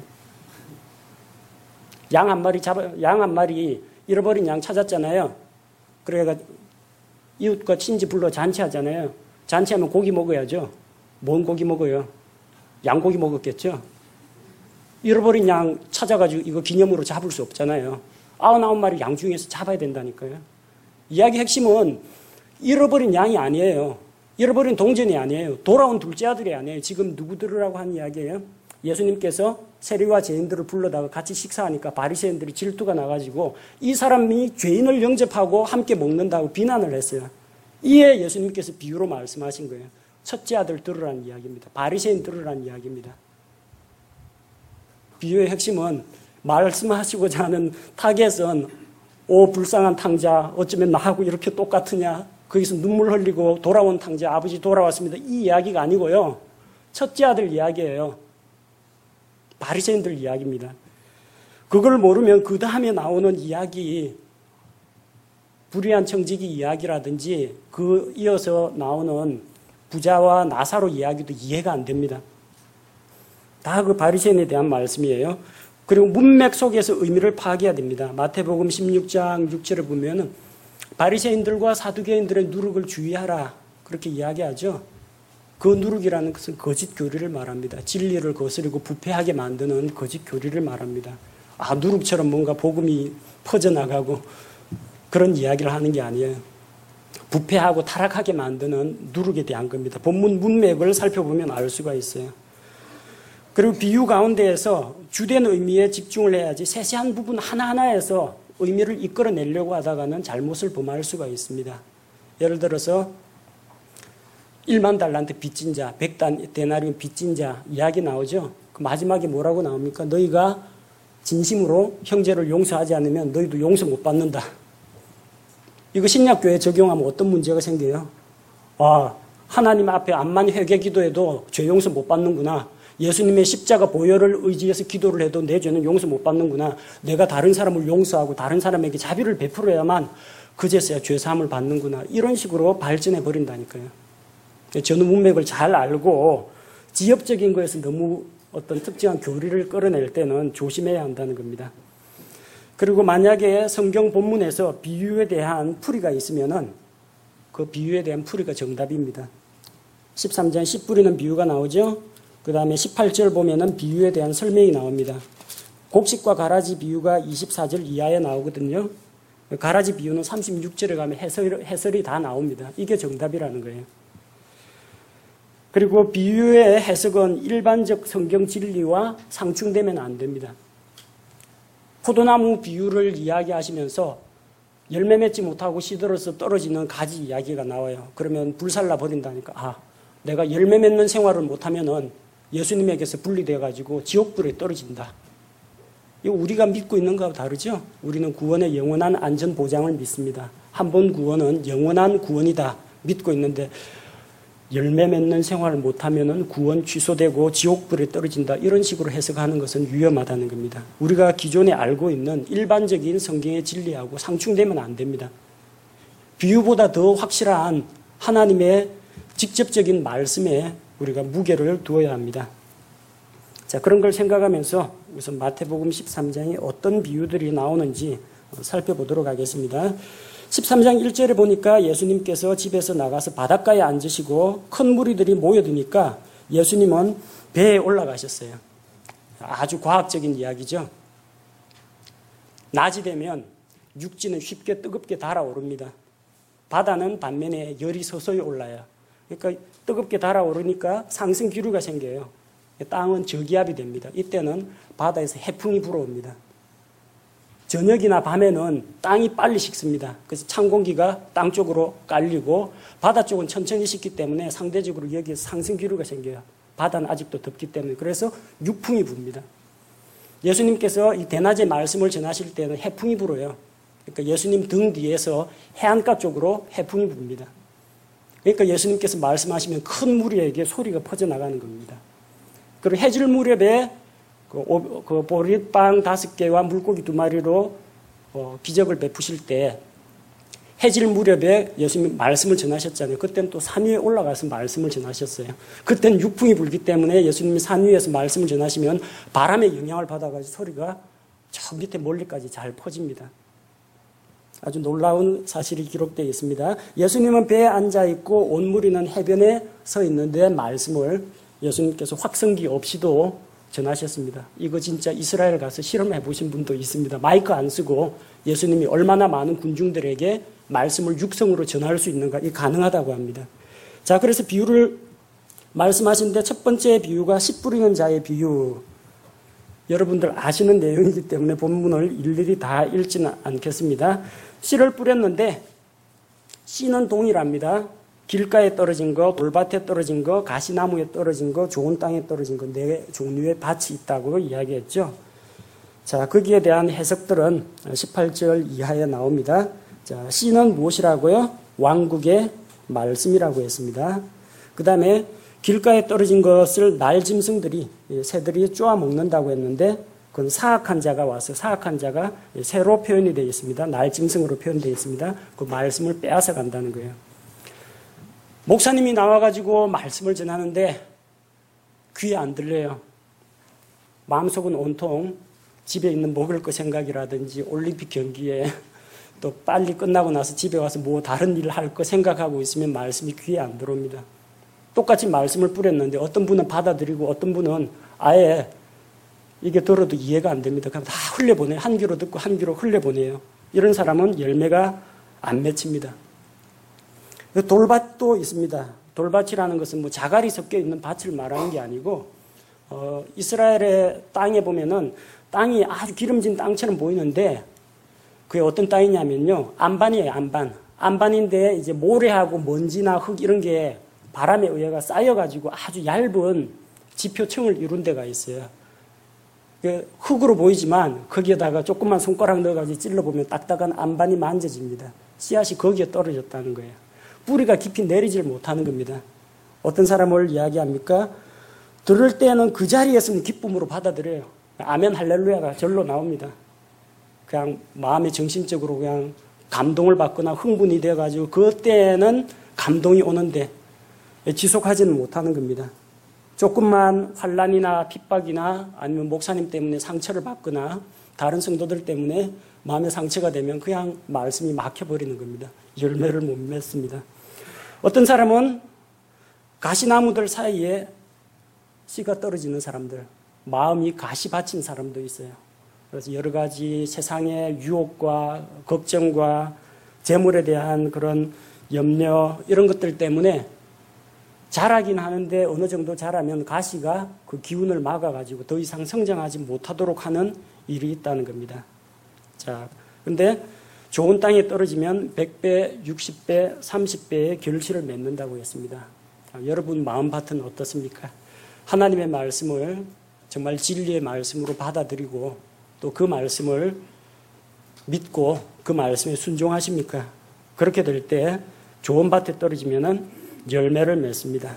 Speaker 1: 양 한 마리 잃어버린 양 찾았잖아요. 그래가 이웃과 친지 불러 잔치하잖아요. 잔치하면 고기 먹어야죠. 뭔 고기 먹어요? 양고기 먹었겠죠. 잃어버린 양 찾아가지고 이거 기념으로 잡을 수 없잖아요. 99마리 양 중에서 잡아야 된다니까요. 이야기 핵심은 잃어버린 양이 아니에요. 잃어버린 동전이 아니에요. 돌아온 둘째 아들이 아니에요. 지금 누구 들으라고 하는 이야기예요? 예수님께서 세리와 죄인들을 불러다가 같이 식사하니까 바리새인들이 질투가 나가지고 이 사람이 죄인을 영접하고 함께 먹는다고 비난을 했어요. 이에 예수님께서 비유로 말씀하신 거예요. 첫째 아들 들으라는 이야기입니다. 바리새인 들으라는 이야기입니다. 비유의 핵심은 말씀하시고자 하는 타겟은 오 불쌍한 탕자 어쩌면 나하고 이렇게 똑같으냐. 거기서 눈물 흘리고 돌아온 탕자 아버지 돌아왔습니다. 이 이야기가 아니고요. 첫째 아들 이야기예요. 바리새인들 이야기입니다. 그걸 모르면 그 다음에 나오는 이야기 불의한 청지기 이야기라든지 그 이어서 나오는 부자와 나사로 이야기도 이해가 안 됩니다. 다 그 바리새인에 대한 말씀이에요. 그리고 문맥 속에서 의미를 파악해야 됩니다. 마태복음 16장 6절을 보면은 바리새인들과 사두개인들의 누룩을 주의하라 그렇게 이야기하죠. 그 누룩이라는 것은 거짓 교리를 말합니다. 진리를 거스르고 부패하게 만드는 거짓 교리를 말합니다. 누룩처럼 뭔가 복음이 퍼져나가고 그런 이야기를 하는 게 아니에요. 부패하고 타락하게 만드는 누룩에 대한 겁니다. 본문 문맥을 살펴보면 알 수가 있어요. 그리고 비유 가운데에서 주된 의미에 집중을 해야지 세세한 부분 하나하나에서 의미를 이끌어내려고 하다가는 잘못을 범할 수가 있습니다. 예를 들어서 1만 달란트 빚진 자, 100데나리온 빚진 자 이야기 나오죠. 그 마지막에 뭐라고 나옵니까? 너희가 진심으로 형제를 용서하지 않으면 너희도 용서 못 받는다. 이거 신약교회에 적용하면 어떤 문제가 생겨요? 하나님 앞에 암만 회개 기도해도 죄 용서 못 받는구나. 예수님의 십자가 보혈을 의지해서 기도를 해도 내 죄는 용서 못 받는구나. 내가 다른 사람을 용서하고 다른 사람에게 자비를 베풀어야만 그제서야 죄 사함을 받는구나. 이런 식으로 발전해 버린다니까요. 전후 문맥을 잘 알고 지엽적인 거에서 너무 어떤 특정한 교리를 끌어낼 때는 조심해야 한다는 겁니다. 그리고 만약에 성경 본문에서 비유에 대한 풀이가 있으면은 그 비유에 대한 풀이가 정답입니다. 13장 씨 뿌리는 비유가 나오죠. 그 다음에 18절 보면은 비유에 대한 설명이 나옵니다. 곡식과 가라지 비유가 24절 이하에 나오거든요. 가라지 비유는 36절에 가면 해설이 다 나옵니다. 이게 정답이라는 거예요. 그리고 비유의 해석은 일반적 성경 진리와 상충되면 안 됩니다. 포도나무 비유를 이야기하시면서 열매 맺지 못하고 시들어서 떨어지는 가지 이야기가 나와요. 그러면 불살라 버린다니까. 내가 열매 맺는 생활을 못하면은 예수님에게서 분리되어가지고 지옥불에 떨어진다. 이거 우리가 믿고 있는 거하고 다르죠? 우리는 구원의 영원한 안전 보장을 믿습니다. 한 번 구원은 영원한 구원이다 믿고 있는데 열매 맺는 생활을 못하면은 구원 취소되고 지옥불에 떨어진다. 이런 식으로 해석하는 것은 위험하다는 겁니다. 우리가 기존에 알고 있는 일반적인 성경의 진리하고 상충되면 안 됩니다. 비유보다 더 확실한 하나님의 직접적인 말씀에 우리가 무게를 두어야 합니다. 자, 그런 걸 생각하면서 우선 마태복음 13장에 어떤 비유들이 나오는지 살펴보도록 하겠습니다. 13장 1절에 보니까 예수님께서 집에서 나가서 바닷가에 앉으시고 큰 무리들이 모여드니까 예수님은 배에 올라가셨어요. 아주 과학적인 이야기죠. 낮이 되면 육지는 쉽게 뜨겁게 달아오릅니다. 바다는 반면에 열이 서서히 올라요. 그러니까 뜨겁게 달아오르니까 상승 기류가 생겨요. 땅은 저기압이 됩니다. 이때는 바다에서 해풍이 불어옵니다. 저녁이나 밤에는 땅이 빨리 식습니다. 그래서 찬 공기가 땅 쪽으로 깔리고 바다 쪽은 천천히 식기 때문에 상대적으로 여기에 상승 기류가 생겨요. 바다는 아직도 덥기 때문에. 그래서 육풍이 붑니다. 예수님께서 이 대낮에 말씀을 전하실 때는 해풍이 불어요. 그러니까 예수님 등 뒤에서 해안가 쪽으로 해풍이 붑니다. 그러니까 예수님께서 말씀하시면 큰 무리에게 소리가 퍼져나가는 겁니다. 그리고 해질 무렵에 그 보리빵 5개와 물고기 2마리로 기적을 베푸실 때 해질 무렵에 예수님이 말씀을 전하셨잖아요. 그때는 또 산 위에 올라가서 말씀을 전하셨어요. 그때는 육풍이 불기 때문에 예수님이 산 위에서 말씀을 전하시면 바람의 영향을 받아가지고 소리가 저 밑에 멀리까지 잘 퍼집니다. 아주 놀라운 사실이 기록되어 있습니다. 예수님은 배에 앉아있고 온 무리는 해변에 서 있는데 말씀을 예수님께서 확성기 없이도 전하셨습니다. 이거 진짜 이스라엘 가서 실험해 보신 분도 있습니다. 마이크 안 쓰고 예수님이 얼마나 많은 군중들에게 말씀을 육성으로 전할 수 있는가, 이게 가능하다고 합니다. 자, 그래서 비유를 말씀하시는데 첫 번째 비유가 씨 뿌리는 자의 비유. 여러분들 아시는 내용이기 때문에 본문을 일일이 다 읽지는 않겠습니다. 씨를 뿌렸는데 씨는 동일합니다. 길가에 떨어진 거, 돌밭에 떨어진 거, 가시나무에 떨어진 거, 좋은 땅에 떨어진 거, 4종류의 밭이 있다고 이야기했죠. 자, 거기에 대한 해석들은 18절 이하에 나옵니다. 자, 씨는 무엇이라고요? 왕국의 말씀이라고 했습니다. 그 다음에 길가에 떨어진 것을 날짐승들이, 새들이 쪼아 먹는다고 했는데, 그건 사악한 자가 와서, 사악한 자가 새로 표현이 되어 있습니다. 날짐승으로 표현되어 있습니다. 그 말씀을 빼앗아 간다는 거예요. 목사님이 나와가지고 말씀을 전하는데 귀에 안 들려요. 마음속은 온통 집에 있는 먹을 거 생각이라든지 올림픽 경기에 또 빨리 끝나고 나서 집에 와서 뭐 다른 일을 할 거 생각하고 있으면 말씀이 귀에 안 들어옵니다. 똑같이 말씀을 뿌렸는데 어떤 분은 받아들이고 어떤 분은 아예 이게 들어도 이해가 안 됩니다. 그럼 다 흘려보내요. 한 귀로 듣고 한 귀로 흘려보내요. 이런 사람은 열매가 안 맺힙니다. 돌밭도 있습니다. 돌밭이라는 것은 뭐 자갈이 섞여 있는 밭을 말하는 게 아니고, 이스라엘의 땅에 보면은 땅이 아주 기름진 땅처럼 보이는데, 그게 어떤 땅이냐면요. 안반이에요, 안반. 안반인데 이제 모래하고 먼지나 흙 이런 게 바람에 의해가 쌓여가지고 아주 얇은 지표층을 이룬 데가 있어요. 흙으로 보이지만 거기에다가 조그만 손가락 넣어가지고 찔러보면 딱딱한 안반이 만져집니다. 씨앗이 거기에 떨어졌다는 거예요. 뿌리가 깊이 내리질 못하는 겁니다. 어떤 사람을 이야기합니까? 들을 때는 그 자리에서는 기쁨으로 받아들여요. 아멘 할렐루야가 절로 나옵니다. 그냥 마음의 정신적으로 그냥 감동을 받거나 흥분이 돼가지고 그때는 감동이 오는데 지속하지는 못하는 겁니다. 조금만 환난이나 핍박이나 아니면 목사님 때문에 상처를 받거나 다른 성도들 때문에 마음의 상처가 되면 그냥 말씀이 막혀버리는 겁니다. 열매를 못 맺습니다. 어떤 사람은 가시나무들 사이에 씨가 떨어지는 사람들, 마음이 가시 받친 사람도 있어요. 그래서 여러 가지 세상의 유혹과 걱정과 재물에 대한 그런 염려 이런 것들 때문에 자라긴 하는데 어느 정도 자라면 가시가 그 기운을 막아가지고 더 이상 성장하지 못하도록 하는 일이 있다는 겁니다. 자, 근데 좋은 땅에 떨어지면 100배, 60배, 30배의 결실을 맺는다고 했습니다. 여러분 마음밭은 어떻습니까? 하나님의 말씀을 정말 진리의 말씀으로 받아들이고 또 그 말씀을 믿고 그 말씀에 순종하십니까? 그렇게 될 때 좋은 밭에 떨어지면 열매를 맺습니다.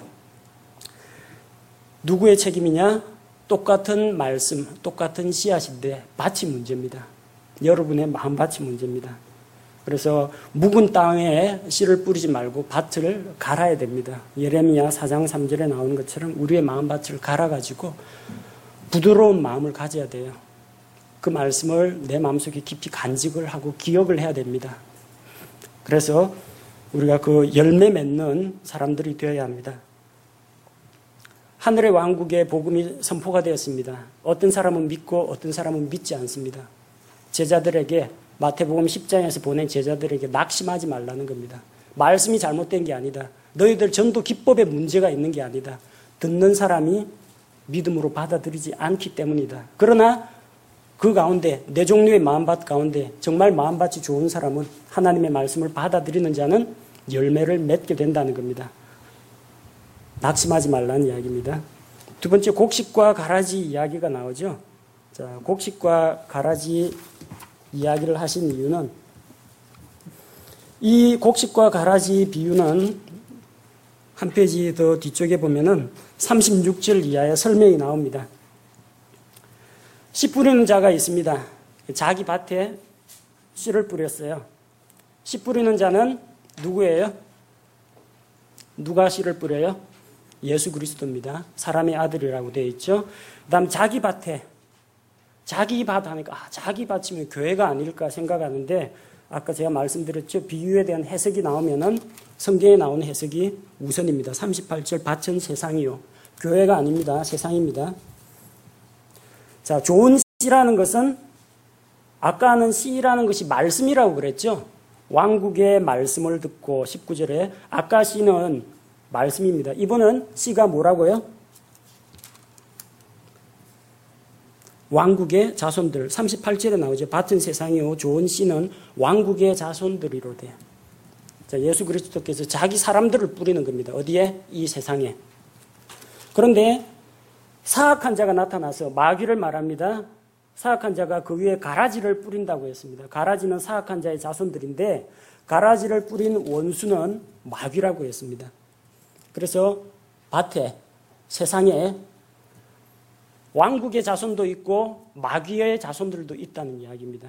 Speaker 1: 누구의 책임이냐? 똑같은 말씀, 똑같은 씨앗인데 밭이 문제입니다. 여러분의 마음밭이 문제입니다. 그래서 묵은 땅에 씨를 뿌리지 말고 밭을 갈아야 됩니다. 예레미야 4장 3절에 나오는 것처럼 우리의 마음밭을 갈아가지고 부드러운 마음을 가져야 돼요. 그 말씀을 내 마음속에 깊이 간직을 하고 기억을 해야 됩니다. 그래서 우리가 그 열매 맺는 사람들이 되어야 합니다. 하늘의 왕국의 복음이 선포가 되었습니다. 어떤 사람은 믿고 어떤 사람은 믿지 않습니다. 제자들에게 마태복음 10장에서 보낸 제자들에게 낙심하지 말라는 겁니다. 말씀이 잘못된 게 아니다. 너희들 전도 기법에 문제가 있는 게 아니다. 듣는 사람이 믿음으로 받아들이지 않기 때문이다. 그러나 그 가운데 네 종류의 마음밭 가운데 정말 마음밭이 좋은 사람은 하나님의 말씀을 받아들이는 자는 열매를 맺게 된다는 겁니다. 낙심하지 말라는 이야기입니다. 두 번째, 곡식과 가라지 이야기가 나오죠. 자, 곡식과 가라지 이야기를 하신 이유는, 이 곡식과 가라지 비유는 한 페이지 더 뒤쪽에 보면은 36절 이하의 설명이 나옵니다. 씨 뿌리는 자가 있습니다. 자기 밭에 씨를 뿌렸어요. 씨 뿌리는 자는 누구예요? 누가 씨를 뿌려요? 예수 그리스도입니다. 사람의 아들이라고 되어 있죠. 그 다음 자기 밭에, 자기 밭 하니까 자기 밭이면 교회가 아닐까 생각하는데, 아까 제가 말씀드렸죠. 비유에 대한 해석이 나오면은 성경에 나오는 해석이 우선입니다. 38절 밭은 세상이요. 교회가 아닙니다. 세상입니다. 자, 좋은 씨라는 것은 아까는 씨라는 것이 말씀이라고 그랬죠. 왕국의 말씀을 듣고 19절에 아까 씨는 말씀입니다. 이번은 씨가 뭐라고요? 왕국의 자손들. 38절에 나오죠. 밭은 세상이요 좋은 씨는 왕국의 자손들이로되. 자, 예수 그리스도께서 자기 사람들을 뿌리는 겁니다. 어디에? 이 세상에. 그런데 사악한 자가 나타나서 마귀를 말합니다. 사악한 자가 그 위에 가라지를 뿌린다고 했습니다. 가라지는 사악한 자의 자손들인데 가라지를 뿌린 원수는 마귀라고 했습니다. 그래서 밭에, 세상에 왕국의 자손도 있고 마귀의 자손들도 있다는 이야기입니다.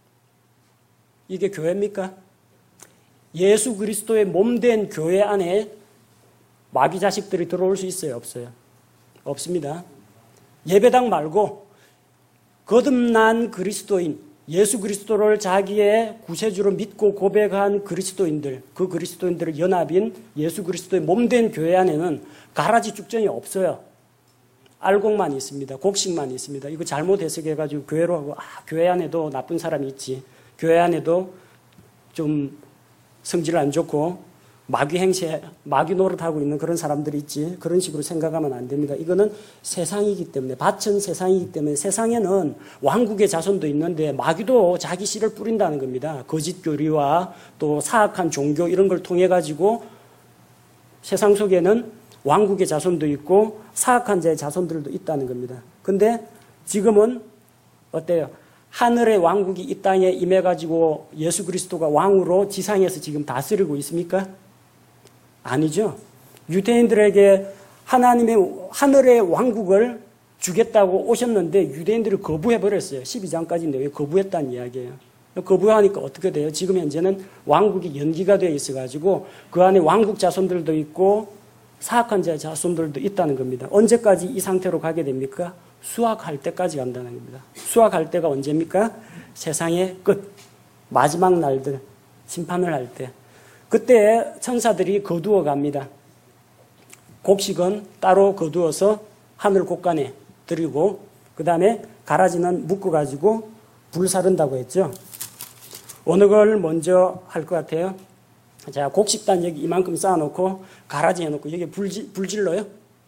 Speaker 1: 이게 교회입니까? 예수 그리스도의 몸된 교회 안에 마귀 자식들이 들어올 수 있어요? 없어요? 없습니다. 예배당 말고 거듭난 그리스도인, 예수 그리스도를 자기의 구세주로 믿고 고백한 그리스도인들, 그 그리스도인들을 연합인 예수 그리스도의 몸된 교회 안에는 가라지 축전이 없어요. 알곡만 있습니다. 곡식만 있습니다. 이거 잘못 해석해가지고 교회로 하고, 교회 안에도 나쁜 사람이 있지. 교회 안에도 좀 성질 안 좋고 마귀 행세, 마귀 노릇하고 있는 그런 사람들이 있지. 그런 식으로 생각하면 안 됩니다. 이거는 세상이기 때문에, 밭은 세상이기 때문에 세상에는 왕국의 자손도 있는데 마귀도 자기 씨를 뿌린다는 겁니다. 거짓 교리와 또 사악한 종교 이런 걸 통해 가지고 세상 속에는 왕국의 자손도 있고 사악한 자의 자손들도 있다는 겁니다. 근데 지금은 어때요? 하늘의 왕국이 이 땅에 임해가지고 예수 그리스도가 왕으로 지상에서 지금 다스리고 있습니까? 아니죠. 유대인들에게 하늘의 왕국을 주겠다고 오셨는데 유대인들이 거부해버렸어요. 12장까지인데 왜 거부했다는 이야기예요. 거부하니까 어떻게 돼요? 지금 현재는 왕국이 연기가 되어 있어가지고 그 안에 왕국 자손들도 있고 사악한 자의 자손들도 있다는 겁니다. 언제까지 이 상태로 가게 됩니까? 수확할 때까지 간다는 겁니다. 수확할 때가 언제입니까? 세상의 끝, 마지막 날들, 심판을 할 때. 그때 천사들이 거두어 갑니다. 곡식은 따로 거두어서 하늘 곳간에 드리고 그 다음에 가라지는 묶어가지고 불사른다고 했죠. 어느 걸 먼저 할 것 같아요? 자, 곡식단 여기 이만큼 쌓아놓고 가라지 해놓고 여기 불 질러요?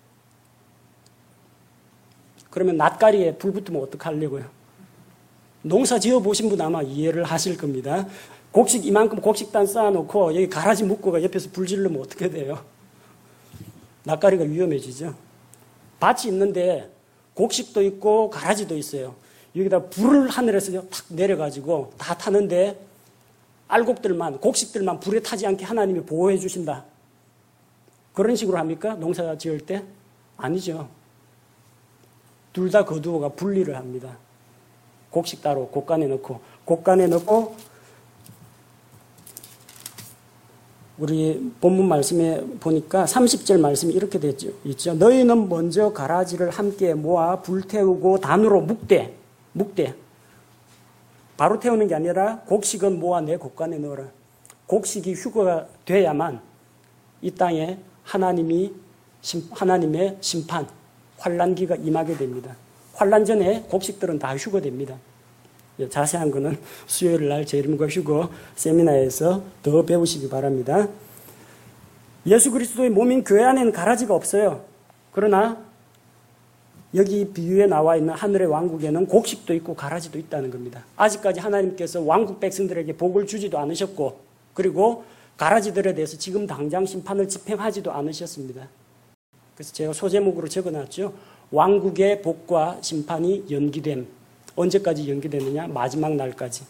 Speaker 1: 그러면 낫가리에 불 붙으면 어떡하려고요? 농사 지어 보신 분 아마 이해를 하실 겁니다. 곡식 이만큼 곡식단 쌓아놓고 여기 가라지 묶고가 옆에서 불 질르면 어떻게 돼요? 낫가리가 위험해지죠. 밭이 있는데 곡식도 있고 가라지도 있어요. 여기다 불을 하늘에서 탁 내려가지고 다 타는데 알곡들만, 곡식들만 불에 타지 않게 하나님이 보호해 주신다. 그런 식으로 합니까? 농사 지을 때? 아니죠. 둘 다 거두어가 분리를 합니다. 곡식 따로 곳간에 넣고 우리 본문 말씀에 보니까 30절 말씀이 이렇게 있죠. 너희는 먼저 가라지를 함께 모아 불태우고 단으로 묵되 바로 태우는 게 아니라 곡식은 모아 내 곡간에 넣어라. 곡식이 휴거가 돼야만 이 땅에 하나님의 심판, 환란기가 임하게 됩니다. 환란 전에 곡식들은 다 휴거됩니다. 자세한 거는 수요일 날 재림과 휴거 세미나에서 더 배우시기 바랍니다. 예수 그리스도의 몸인 교회 안에는 가라지가 없어요. 그러나 여기 비유에 나와 있는 하늘의 왕국에는 곡식도 있고 가라지도 있다는 겁니다. 아직까지 하나님께서 왕국 백성들에게 복을 주지도 않으셨고, 그리고 가라지들에 대해서 지금 당장 심판을 집행하지도 않으셨습니다. 그래서 제가 소제목으로 적어놨죠. 왕국의 복과 심판이 연기됨. 언제까지 연기되느냐? 마지막 날까지.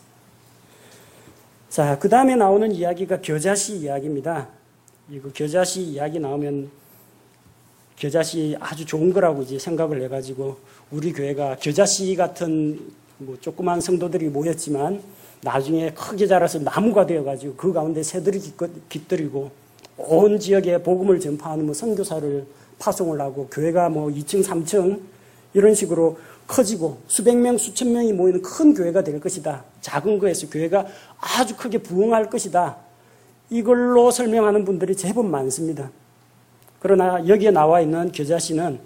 Speaker 1: 자, 그 다음에 나오는 이야기가 겨자씨 이야기입니다. 이거 겨자씨 이야기 나오면 겨자씨 아주 좋은 거라고 이제 생각을 해가지고 우리 교회가 겨자씨 같은 뭐 조그만 성도들이 모였지만 나중에 크게 자라서 나무가 되어가지고 그 가운데 새들이 깃들이고 온 지역에 복음을 전파하는 뭐 선교사를 파송을 하고 교회가 뭐 2층, 3층 이런 식으로 커지고 수백 명, 수천 명이 모이는 큰 교회가 될 것이다. 작은 거에서 교회가 아주 크게 부흥할 것이다. 이걸로 설명하는 분들이 제법 많습니다. 그러나 여기에 나와 있는 겨자씨는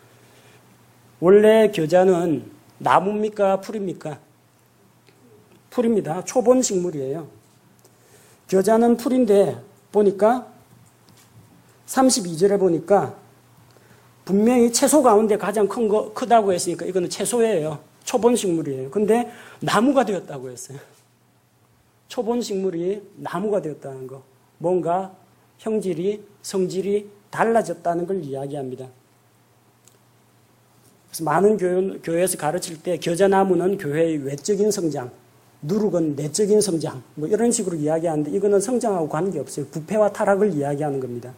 Speaker 1: 원래 겨자는 나무입니까? 풀입니까? 풀입니다. 초본 식물이에요. 겨자는 풀인데 보니까 32절에 보니까 분명히 채소 가운데 가장 크다고 했으니까 이거는 채소예요. 초본 식물이에요. 근데 나무가 되었다고 했어요. 초본 식물이 나무가 되었다는 거. 뭔가 형질이, 성질이 달라졌다는 걸 이야기합니다. 그래서 많은 교회에서 가르칠 때 겨자나무는 교회의 외적인 성장, 누룩은 내적인 성장, 뭐 이런 식으로 이야기하는데 이거는 성장하고 관계없어요. 부패와 타락을 이야기하는 겁니다.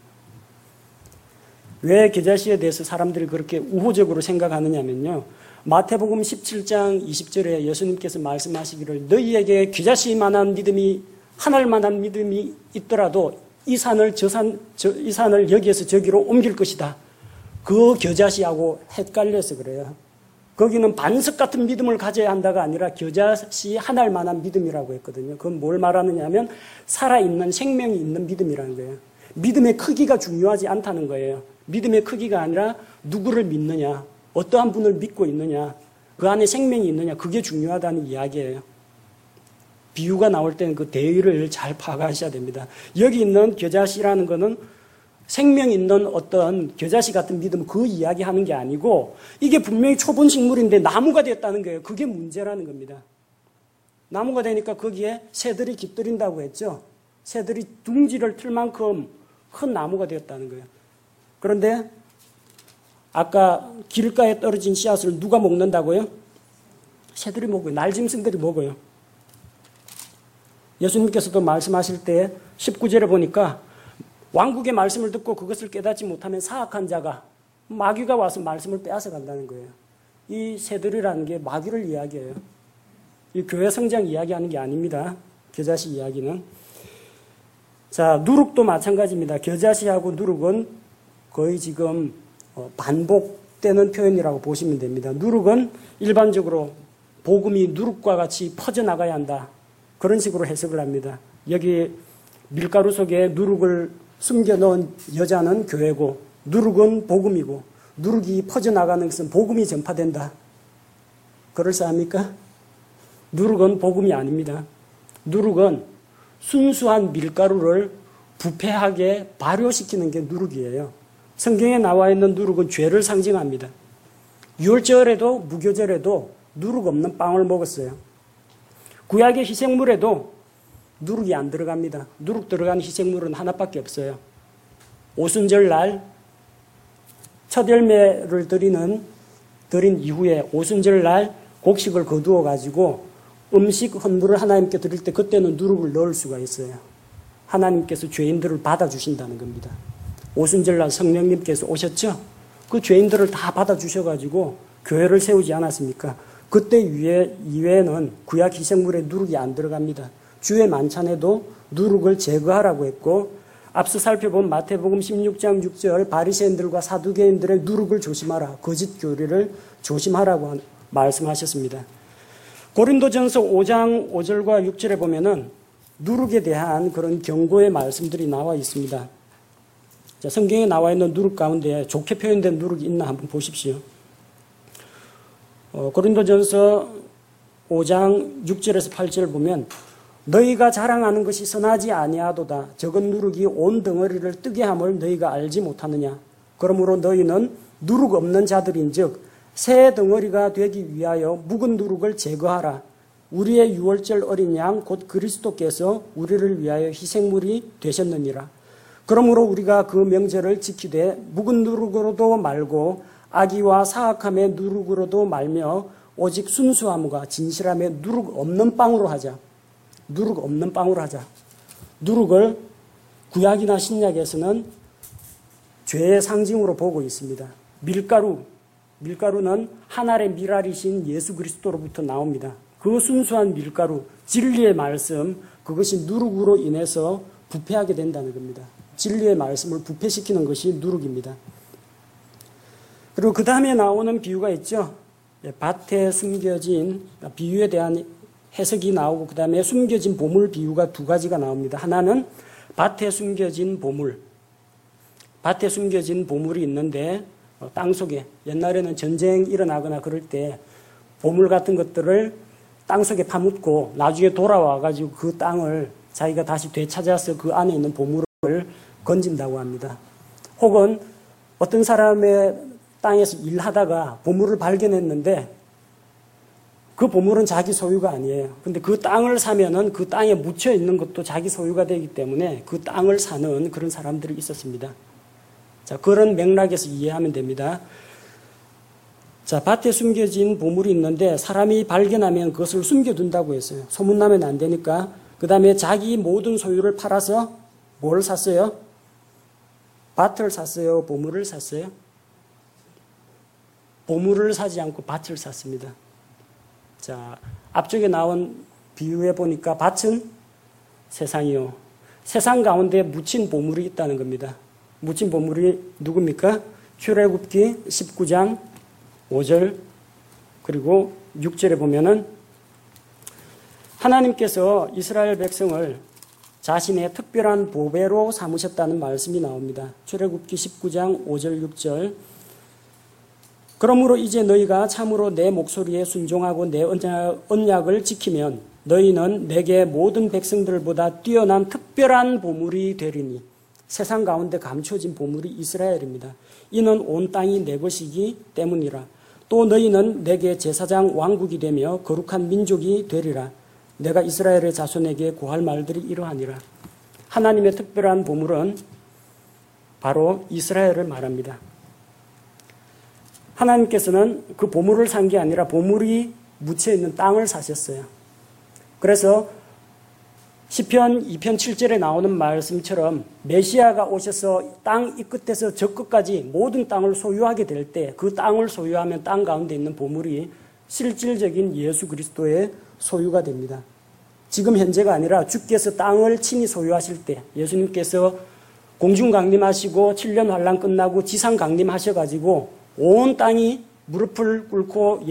Speaker 1: 왜 겨자씨에 대해서 사람들이 그렇게 우호적으로 생각하느냐면요. 마태복음 17장 20절에 예수님께서 말씀하시기를 너희에게 겨자씨만한 믿음이 하늘만한 믿음이 있더라도 이 산을 여기에서 저기로 옮길 것이다. 그 겨자씨하고 헷갈려서 그래요. 거기는 반석 같은 믿음을 가져야 한다가 아니라 겨자씨 하늘만한 믿음이라고 했거든요. 그건 뭘 말하느냐 하면 살아있는 생명이 있는 믿음이라는 거예요. 믿음의 크기가 중요하지 않다는 거예요. 믿음의 크기가 아니라 누구를 믿느냐, 어떠한 분을 믿고 있느냐, 그 안에 생명이 있느냐, 그게 중요하다는 이야기예요. 비유가 나올 때는 그 대의를 잘 파악하셔야 됩니다. 여기 있는 겨자씨라는 거는 생명 있는 어떤 겨자씨 같은 믿음 그 이야기하는 게 아니고 이게 분명히 초본 식물인데 나무가 되었다는 거예요. 그게 문제라는 겁니다. 나무가 되니까 거기에 새들이 깃들인다고 했죠. 새들이 둥지를 틀 만큼 큰 나무가 되었다는 거예요. 그런데 아까 길가에 떨어진 씨앗을 누가 먹는다고요? 새들이 먹어요. 날짐승들이 먹어요. 예수님께서도 말씀하실 때 19절에 보니까 왕국의 말씀을 듣고 그것을 깨닫지 못하면 사악한 자가 마귀가 와서 말씀을 빼앗아 간다는 거예요. 이 새들이라는 게 마귀를 이야기해요. 이 교회 성장 이야기하는 게 아닙니다. 겨자씨 이야기는. 자, 누룩도 마찬가지입니다. 겨자씨하고 누룩은 거의 지금 반복되는 표현이라고 보시면 됩니다. 누룩은 일반적으로 복음이 누룩과 같이 퍼져나가야 한다. 그런 식으로 해석을 합니다. 여기 밀가루 속에 누룩을 숨겨놓은 여자는 교회고 누룩은 복음이고 누룩이 퍼져나가는 것은 복음이 전파된다. 그럴싸합니까? 누룩은 복음이 아닙니다. 누룩은 순수한 밀가루를 부패하게 발효시키는 게 누룩이에요. 성경에 나와 있는 누룩은 죄를 상징합니다. 유월절에도 무교절에도 누룩 없는 빵을 먹었어요. 구약의 희생물에도 누룩이 안 들어갑니다. 누룩 들어간 희생물은 하나밖에 없어요. 오순절 날 첫 열매를 드린 이후에 오순절 날 곡식을 거두어 가지고 음식 헌물을 하나님께 드릴 때 그때는 누룩을 넣을 수가 있어요. 하나님께서 죄인들을 받아주신다는 겁니다. 오순절 날 성령님께서 오셨죠? 그 죄인들을 다 받아주셔가지고 교회를 세우지 않았습니까? 그때 이외에는 구약 희생물에 누룩이 안 들어갑니다. 주의 만찬에도 누룩을 제거하라고 했고 앞서 살펴본 마태복음 16장 6절 바리새인들과 사두개인들의 누룩을 조심하라. 거짓 교리를 조심하라고 말씀하셨습니다. 고린도전서 5장 5절과 6절에 보면은 누룩에 대한 그런 경고의 말씀들이 나와 있습니다. 자, 성경에 나와 있는 누룩 가운데 좋게 표현된 누룩이 있나 한번 보십시오. 고린도전서 5장 6절에서 8절을 보면 너희가 자랑하는 것이 선하지 아니하도다. 적은 누룩이 온 덩어리를 뜨게 함을 너희가 알지 못하느냐. 그러므로 너희는 누룩 없는 자들인즉 새 덩어리가 되기 위하여 묵은 누룩을 제거하라. 우리의 유월절 어린 양 곧 그리스도께서 우리를 위하여 희생물이 되셨느니라. 그러므로 우리가 그 명절을 지키되 묵은 누룩으로도 말고 악의와 사악함의 누룩으로도 말며 오직 순수함과 진실함의 누룩 없는 빵으로 하자. 누룩 없는 빵으로 하자. 누룩을 구약이나 신약에서는 죄의 상징으로 보고 있습니다. 밀가루는 하늘의 밀알이신 예수 그리스도로부터 나옵니다. 그 순수한 밀가루, 진리의 말씀, 그것이 누룩으로 인해서 부패하게 된다는 겁니다. 진리의 말씀을 부패시키는 것이 누룩입니다. 그리고 그 다음에 나오는 비유가 있죠. 밭에 숨겨진 비유에 대한 해석이 나오고 그 다음에 숨겨진 보물 비유가 두 가지가 나옵니다. 하나는 밭에 숨겨진 보물. 밭에 숨겨진 보물이 있는데 땅속에 옛날에는 전쟁 일어나거나 그럴 때 보물 같은 것들을 땅속에 파묻고 나중에 돌아와가지고 그 땅을 자기가 다시 되찾아서 그 안에 있는 보물을 건진다고 합니다. 혹은 어떤 사람의 땅에서 일하다가 보물을 발견했는데 그 보물은 자기 소유가 아니에요. 근데 그 땅을 사면은 그 땅에 묻혀 있는 것도 자기 소유가 되기 때문에 그 땅을 사는 그런 사람들이 있었습니다. 자, 그런 맥락에서 이해하면 됩니다. 자, 밭에 숨겨진 보물이 있는데 사람이 발견하면 그것을 숨겨둔다고 했어요. 소문나면 안 되니까. 그 다음에 자기 모든 소유를 팔아서 뭘 샀어요? 밭을 샀어요? 보물을 샀어요? 보물을 사지 않고 밭을 샀습니다. 자, 앞쪽에 나온 비유에 보니까 밭은 세상이요. 세상 가운데 묻힌 보물이 있다는 겁니다. 묻힌 보물이 누굽니까? 출애굽기 19장 5절 그리고 6절에 보면은 하나님께서 이스라엘 백성을 자신의 특별한 보배로 삼으셨다는 말씀이 나옵니다. 출애굽기 19장 5절 6절 그러므로 이제 너희가 참으로 내 목소리에 순종하고 내 언약을 지키면 너희는 내게 모든 백성들보다 뛰어난 특별한 보물이 되리니 세상 가운데 감춰진 보물이 이스라엘입니다. 이는 온 땅이 내 것이기 때문이라. 또 너희는 내게 제사장 왕국이 되며 거룩한 민족이 되리라. 내가 이스라엘의 자손에게 고할 말들이 이러하니라. 하나님의 특별한 보물은 바로 이스라엘을 말합니다. 하나님께서는 그 보물을 산 게 아니라 보물이 묻혀있는 땅을 사셨어요. 그래서 시편 2편 7절에 나오는 말씀처럼 메시아가 오셔서 땅 이 끝에서 저 끝까지 모든 땅을 소유하게 될 때 그 땅을 소유하면 땅 가운데 있는 보물이 실질적인 예수 그리스도의 소유가 됩니다. 지금 현재가 아니라 주께서 땅을 친히 소유하실 때 예수님께서 공중 강림하시고 7년 환란 끝나고 지상 강림하셔가지고 온 땅이 무릎을 꿇고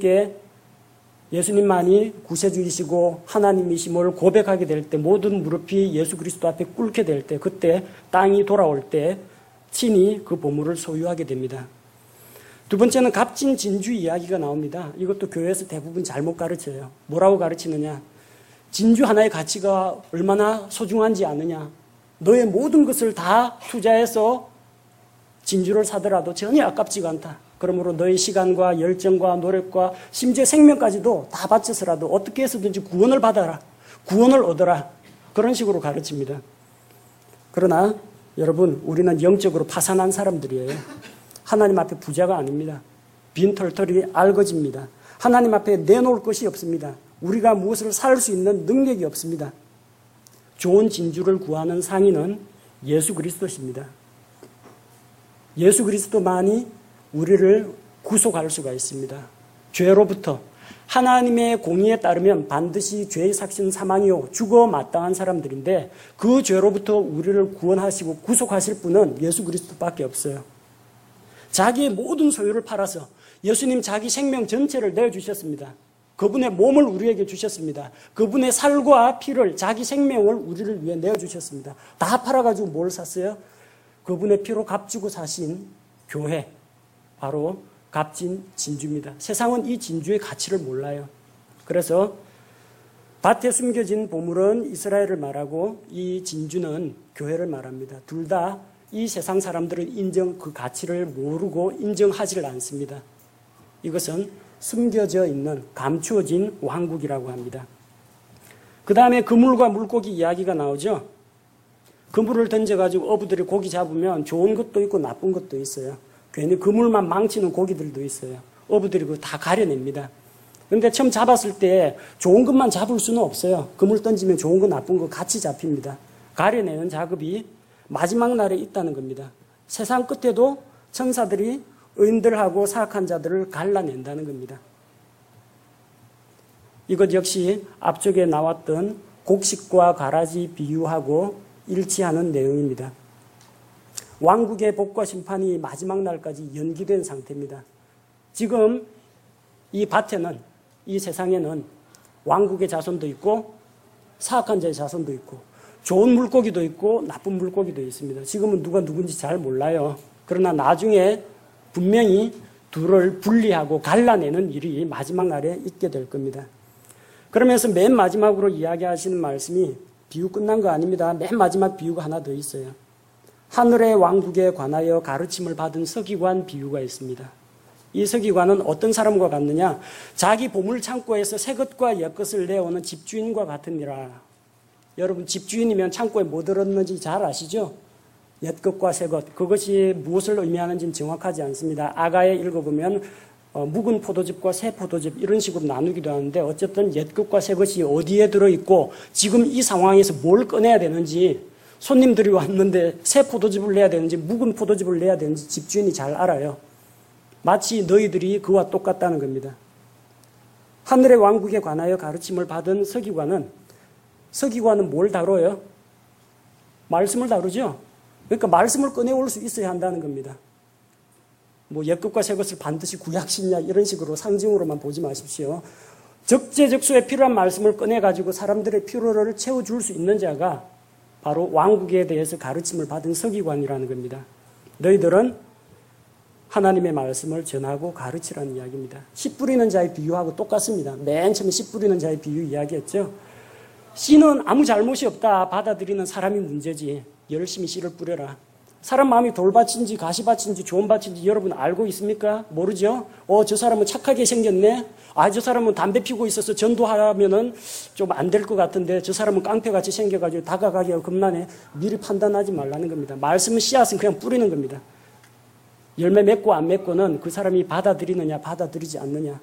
Speaker 1: 예수님만이 구세주이시고 하나님이심을 고백하게 될 때 모든 무릎이 예수 그리스도 앞에 꿇게 될 때 그때 땅이 돌아올 때 친히 그 보물을 소유하게 됩니다. 두 번째는 값진 진주 이야기가 나옵니다. 이것도 교회에서 대부분 잘못 가르쳐요. 뭐라고 가르치느냐? 진주 하나의 가치가 얼마나 소중한지 아느냐? 너의 모든 것을 다 투자해서 진주를 사더라도 전혀 아깝지가 않다. 그러므로 너의 시간과 열정과 노력과 심지어 생명까지도 다 바쳐서라도 어떻게 해서든지 구원을 받아라. 구원을 얻어라. 그런 식으로 가르칩니다. 그러나 여러분 우리는 영적으로 파산한 사람들이에요. 하나님 앞에 부자가 아닙니다. 빈털털이 알거집니다. 하나님 앞에 내놓을 것이 없습니다. 우리가 무엇을 살 수 있는 능력이 없습니다. 좋은 진주를 구하는 상인은 예수 그리스도십니다. 예수 그리스도만이 우리를 구속할 수가 있습니다. 죄로부터 하나님의 공의에 따르면 반드시 죄의 삭신 사망이요 죽어 마땅한 사람들인데 그 죄로부터 우리를 구원하시고 구속하실 분은 예수 그리스도밖에 없어요. 자기의 모든 소유를 팔아서 예수님 자기 생명 전체를 내어주셨습니다. 그분의 몸을 우리에게 주셨습니다. 그분의 살과 피를, 자기 생명을 우리를 위해 내어주셨습니다. 다 팔아가지고 뭘 샀어요? 그분의 피로 값주고 사신 교회, 바로 값진 진주입니다. 세상은 이 진주의 가치를 몰라요. 그래서 밭에 숨겨진 보물은 이스라엘을 말하고 이 진주는 교회를 말합니다. 둘 다 이 세상 사람들은 그 가치를 모르고 인정하지를 않습니다. 이것은 숨겨져 있는, 감추어진 왕국이라고 합니다. 그 다음에 그물과 물고기 이야기가 나오죠. 그물을 던져가지고 어부들이 고기 잡으면 좋은 것도 있고 나쁜 것도 있어요. 괜히 그물만 망치는 고기들도 있어요. 어부들이 그거 다 가려냅니다. 그런데 처음 잡았을 때 좋은 것만 잡을 수는 없어요. 그물 던지면 좋은 거 나쁜 거 같이 잡힙니다. 가려내는 작업이 마지막 날에 있다는 겁니다. 세상 끝에도 천사들이 의인들하고 사악한 자들을 갈라낸다는 겁니다. 이것 역시 앞쪽에 나왔던 곡식과 가라지 비유하고 일치하는 내용입니다. 왕국의 복과 심판이 마지막 날까지 연기된 상태입니다. 지금 이 밭에는, 이 세상에는 왕국의 자손도 있고 사악한 자의 자손도 있고 좋은 물고기도 있고 나쁜 물고기도 있습니다. 지금은 누가 누군지 잘 몰라요. 그러나 나중에 분명히 둘을 분리하고 갈라내는 일이 마지막 날에 있게 될 겁니다. 그러면서 맨 마지막으로 이야기하시는 말씀이 비유 끝난 거 아닙니다. 맨 마지막 비유가 하나 더 있어요. 하늘의 왕국에 관하여 가르침을 받은 서기관 비유가 있습니다. 이 서기관은 어떤 사람과 같느냐? 자기 보물 창고에서 새 것과 옛 것을 내어오는 집주인과 같으니라. 여러분 집주인이면 창고에 뭐 들었는지 잘 아시죠? 옛 것과 새 것, 그것이 무엇을 의미하는지는 정확하지 않습니다. 아가에 읽어보면 묵은 포도즙과 새 포도즙 이런 식으로 나누기도 하는데 어쨌든 옛 것과 새 것이 어디에 들어있고 지금 이 상황에서 뭘 꺼내야 되는지, 손님들이 왔는데 새 포도즙을 내야 되는지 묵은 포도즙을 내야 되는지 집주인이 잘 알아요. 마치 너희들이 그와 똑같다는 겁니다. 하늘의 왕국에 관하여 가르침을 받은 서기관은 뭘 다뤄요? 말씀을 다루죠. 그러니까 말씀을 꺼내올 수 있어야 한다는 겁니다. 뭐 옛것과 새것을 반드시 구약신약 이런 식으로 상징으로만 보지 마십시오. 적재적소에 필요한 말씀을 꺼내가지고 사람들의 필요를 채워줄 수 있는 자가 바로 왕국에 대해서 가르침을 받은 서기관이라는 겁니다. 너희들은 하나님의 말씀을 전하고 가르치라는 이야기입니다. 씨 뿌리는 자의 비유하고 똑같습니다. 맨 처음에 씨 뿌리는 자의 비유 이야기했죠. 씨는 아무 잘못이 없다 받아들이는 사람이 문제지. 열심히 씨를 뿌려라. 사람 마음이 돌밭인지 가시밭인지 좋은 밭인지 여러분 알고 있습니까? 모르죠? 저 사람은 착하게 생겼네. 저 사람은 담배 피고 있어서 전도하면은 좀 안 될 것 같은데 저 사람은 깡패같이 생겨가지고 다가가기가 겁나네. 미리 판단하지 말라는 겁니다. 말씀은 씨앗은 그냥 뿌리는 겁니다. 열매 맺고 안 맺고는 그 사람이 받아들이느냐 받아들이지 않느냐.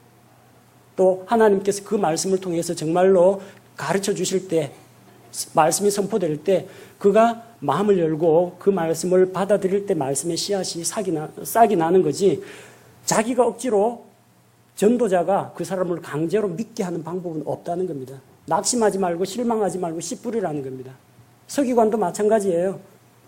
Speaker 1: 또 하나님께서 그 말씀을 통해서 정말로 가르쳐 주실 때, 말씀이 선포될 때 그가 마음을 열고 그 말씀을 받아들일 때 말씀의 씨앗이 싹이 나는 거지, 자기가 억지로 전도자가 그 사람을 강제로 믿게 하는 방법은 없다는 겁니다. 낙심하지 말고 실망하지 말고 씨 뿌리라는 겁니다. 서기관도 마찬가지예요.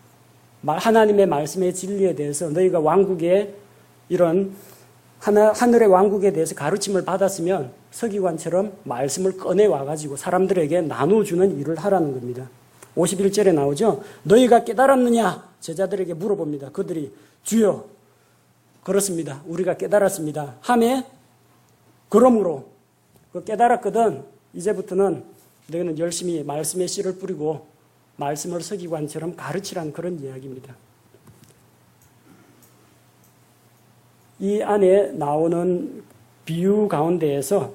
Speaker 1: 하나님의 말씀의 진리에 대해서 너희가 왕국의 이런 하늘의 왕국에 대해서 가르침을 받았으면 서기관처럼 말씀을 꺼내와가지고 사람들에게 나눠주는 일을 하라는 겁니다. 51절에 나오죠. 너희가 깨달았느냐? 제자들에게 물어봅니다. 그들이 주여 그렇습니다. 우리가 깨달았습니다. 하매 그러므로 깨달았거든. 이제부터는 너희는 열심히 말씀의 씨를 뿌리고 말씀을 서기관처럼 가르치라는 그런 이야기입니다. 이 안에 나오는 비유 가운데에서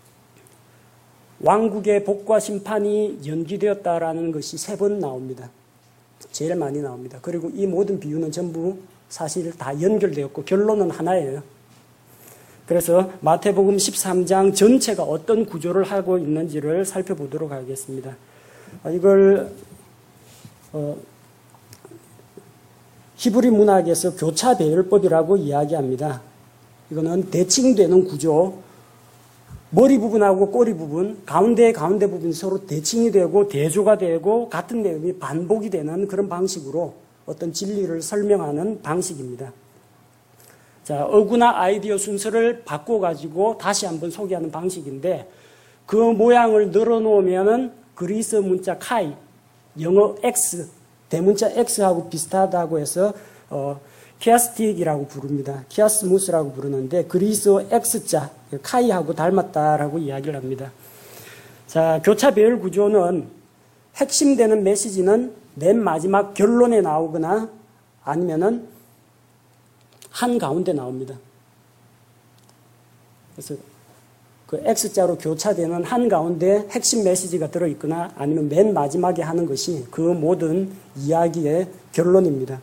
Speaker 1: 왕국의 복과 심판이 연기되었다라는 것이 3번 나옵니다. 제일 많이 나옵니다. 그리고 이 모든 비유는 전부 사실 다 연결되었고 결론은 하나예요. 그래서 마태복음 13장 전체가 어떤 구조를 하고 있는지를 살펴보도록 하겠습니다. 이걸 히브리 문학에서 교차 배열법이라고 이야기합니다. 이거는 대칭되는 구조, 머리 부분하고 꼬리 부분, 가운데 부분이 서로 대칭이 되고 대조가 되고 같은 내용이 반복이 되는 그런 방식으로 어떤 진리를 설명하는 방식입니다. 자, 어구나 아이디어 순서를 바꿔가지고 다시 한번 소개하는 방식인데 그 모양을 늘어놓으면은 그리스 문자 카이, 영어 X, 대문자 X하고 비슷하다고 해서 키아스틱이라고 부릅니다. 키아스무스라고 부르는데 그리스어 X자, 카이하고 닮았다라고 이야기를 합니다. 자, 교차 배열 구조는 핵심되는 메시지는 맨 마지막 결론에 나오거나 아니면은 한가운데 나옵니다. 그래서 그 X자로 교차되는 한가운데 핵심 메시지가 들어있거나 아니면 맨 마지막에 하는 것이 그 모든 이야기의 결론입니다.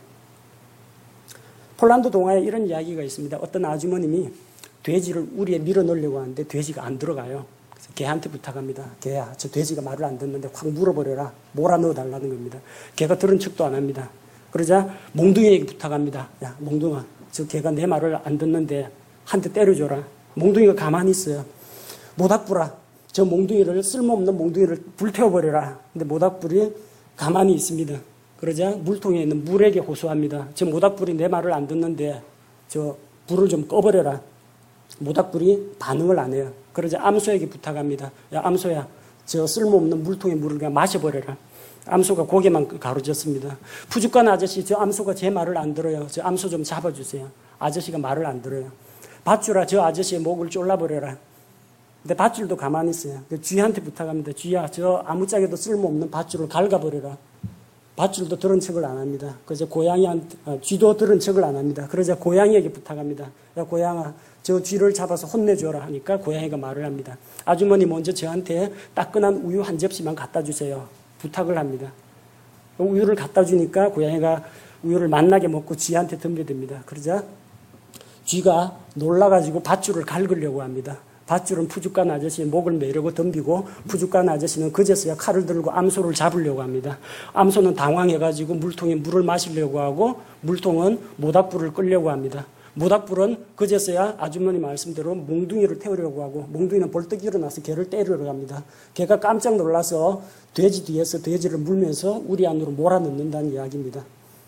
Speaker 1: 폴란드 동화에 이런 이야기가 있습니다. 어떤 아주머님이 돼지를 우리에 밀어 넣으려고 하는데 돼지가 안 들어가요. 그래서 개한테 부탁합니다. 개야, 저 돼지가 말을 안 듣는데 확 물어버려라. 몰아 넣어달라는 겁니다. 개가 들은 척도 안 합니다. 그러자 몽둥이에게 부탁합니다. 야, 몽둥아, 저 개가 내 말을 안 듣는데 한 대 때려줘라. 몽둥이가 가만히 있어요. 모닥불아, 저 몽둥이를, 쓸모없는 몽둥이를 불태워버려라. 근데 모닥불이 가만히 있습니다. 그러자 물통에 있는 물에게 호소합니다. 저 모닥불이 내 말을 안 듣는데 저 불을 좀 꺼버려라. 모닥불이 반응을 안 해요. 그러자 암소에게 부탁합니다. 야, 암소야, 저 쓸모없는 물통에 물을 그냥 마셔버려라. 암소가 고개만 가로졌습니다. 푸주간 아저씨, 저 암소가 제 말을 안 들어요. 저 암소 좀 잡아주세요. 아저씨가 말을 안 들어요. 밧줄아, 저 아저씨의 목을 졸라버려라. 근데 밧줄도 가만히 있어요. 쥐한테 부탁합니다. 쥐야, 저 아무짝에도 쓸모없는 밧줄을 갈가버려라. 밧줄도 들은 척을 안 합니다. 그래서 쥐도 들은 척을 안 합니다. 그러자 고양이에게 부탁합니다. 야, 고양아, 저 쥐를 잡아서 혼내줘라 하니까 고양이가 말을 합니다. 아주머니 먼저 저한테 따끈한 우유 한 접시만 갖다 주세요. 부탁을 합니다. 우유를 갖다 주니까 고양이가 우유를 맛나게 먹고 쥐한테 덤벼듭니다. 그러자 쥐가 놀라가지고 밧줄을 갈으려고 합니다. 밧줄은 푸주간 아저씨의 목을 매려고 덤비고 푸주간 아저씨는 그제서야 칼을 들고 암소를 잡으려고 합니다. 암소는 당황해가지고 물통에 물을 마시려고 하고 물통은 모닥불을 끌려고 합니다. 모닥불은 그제서야 아주머니 말씀대로 몽둥이를 태우려고 하고 몽둥이는 벌떡 일어나서 개를 때리러 갑니다. 개가 깜짝 놀라서 돼지 뒤에서 돼지를 물면서 우리 안으로 몰아넣는다는 이야기입니다.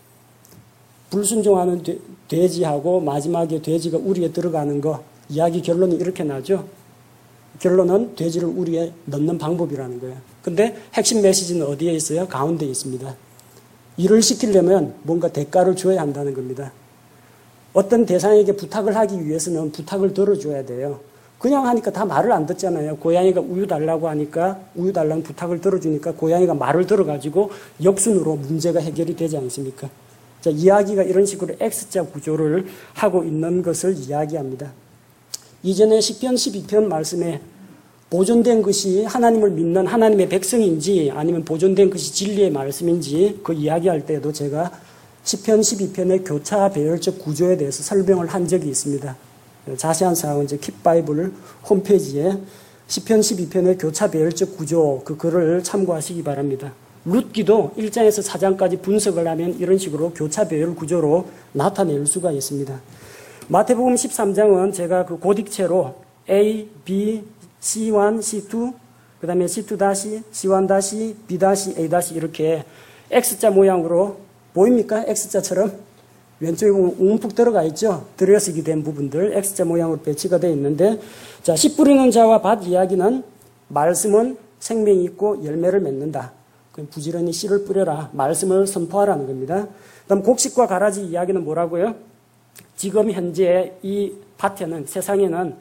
Speaker 1: 불순종하는 돼지하고 마지막에 돼지가 우리에 들어가는 거 이야기 결론이 이렇게 나죠. 결론은 돼지를 우리에 넣는 방법이라는 거예요. 근데 핵심 메시지는 어디에 있어요? 가운데 있습니다. 일을 시키려면 뭔가 대가를 줘야 한다는 겁니다. 어떤 대상에게 부탁을 하기 위해서는 부탁을 들어줘야 돼요. 그냥 하니까 다 말을 안 듣잖아요. 고양이가 우유 달라고 하니까 우유 달라는 부탁을 들어주니까 고양이가 말을 들어가지고 역순으로 문제가 해결이 되지 않습니까? 자, 이야기가 이런 식으로 X자 구조를 하고 있는 것을 이야기합니다. 이전에 시편 12편 말씀에 보존된 것이 하나님을 믿는 하나님의 백성인지 아니면 보존된 것이 진리의 말씀인지 그 이야기할 때도 제가 시편 12편의 교차 배열적 구조에 대해서 설명을 한 적이 있습니다. 자세한 사항은 이제 킵바이블 홈페이지에 시편 12편의 교차 배열적 구조 그 글을 참고하시기 바랍니다. 룻기도 1장에서 4장까지 분석을 하면 이런 식으로 교차 배열 구조로 나타낼 수가 있습니다. 마태복음 13장은 제가 그 고딕체로 A, B, C1, C2, 그 다음에 C2-, C1-, B-, A- 이렇게 X자 모양으로 보입니까? X자처럼 왼쪽에 보면 움푹 들어가 있죠. 들여쓰기 된 부분들 X자 모양으로 배치가 되어 있는데 자, 씨 뿌리는 자와 밭 이야기는 말씀은 생명이 있고 열매를 맺는다. 부지런히 씨를 뿌려라. 말씀을 선포하라는 겁니다. 그다음 곡식과 가라지 이야기는 뭐라고요? 지금 현재 이 밭에는 세상에는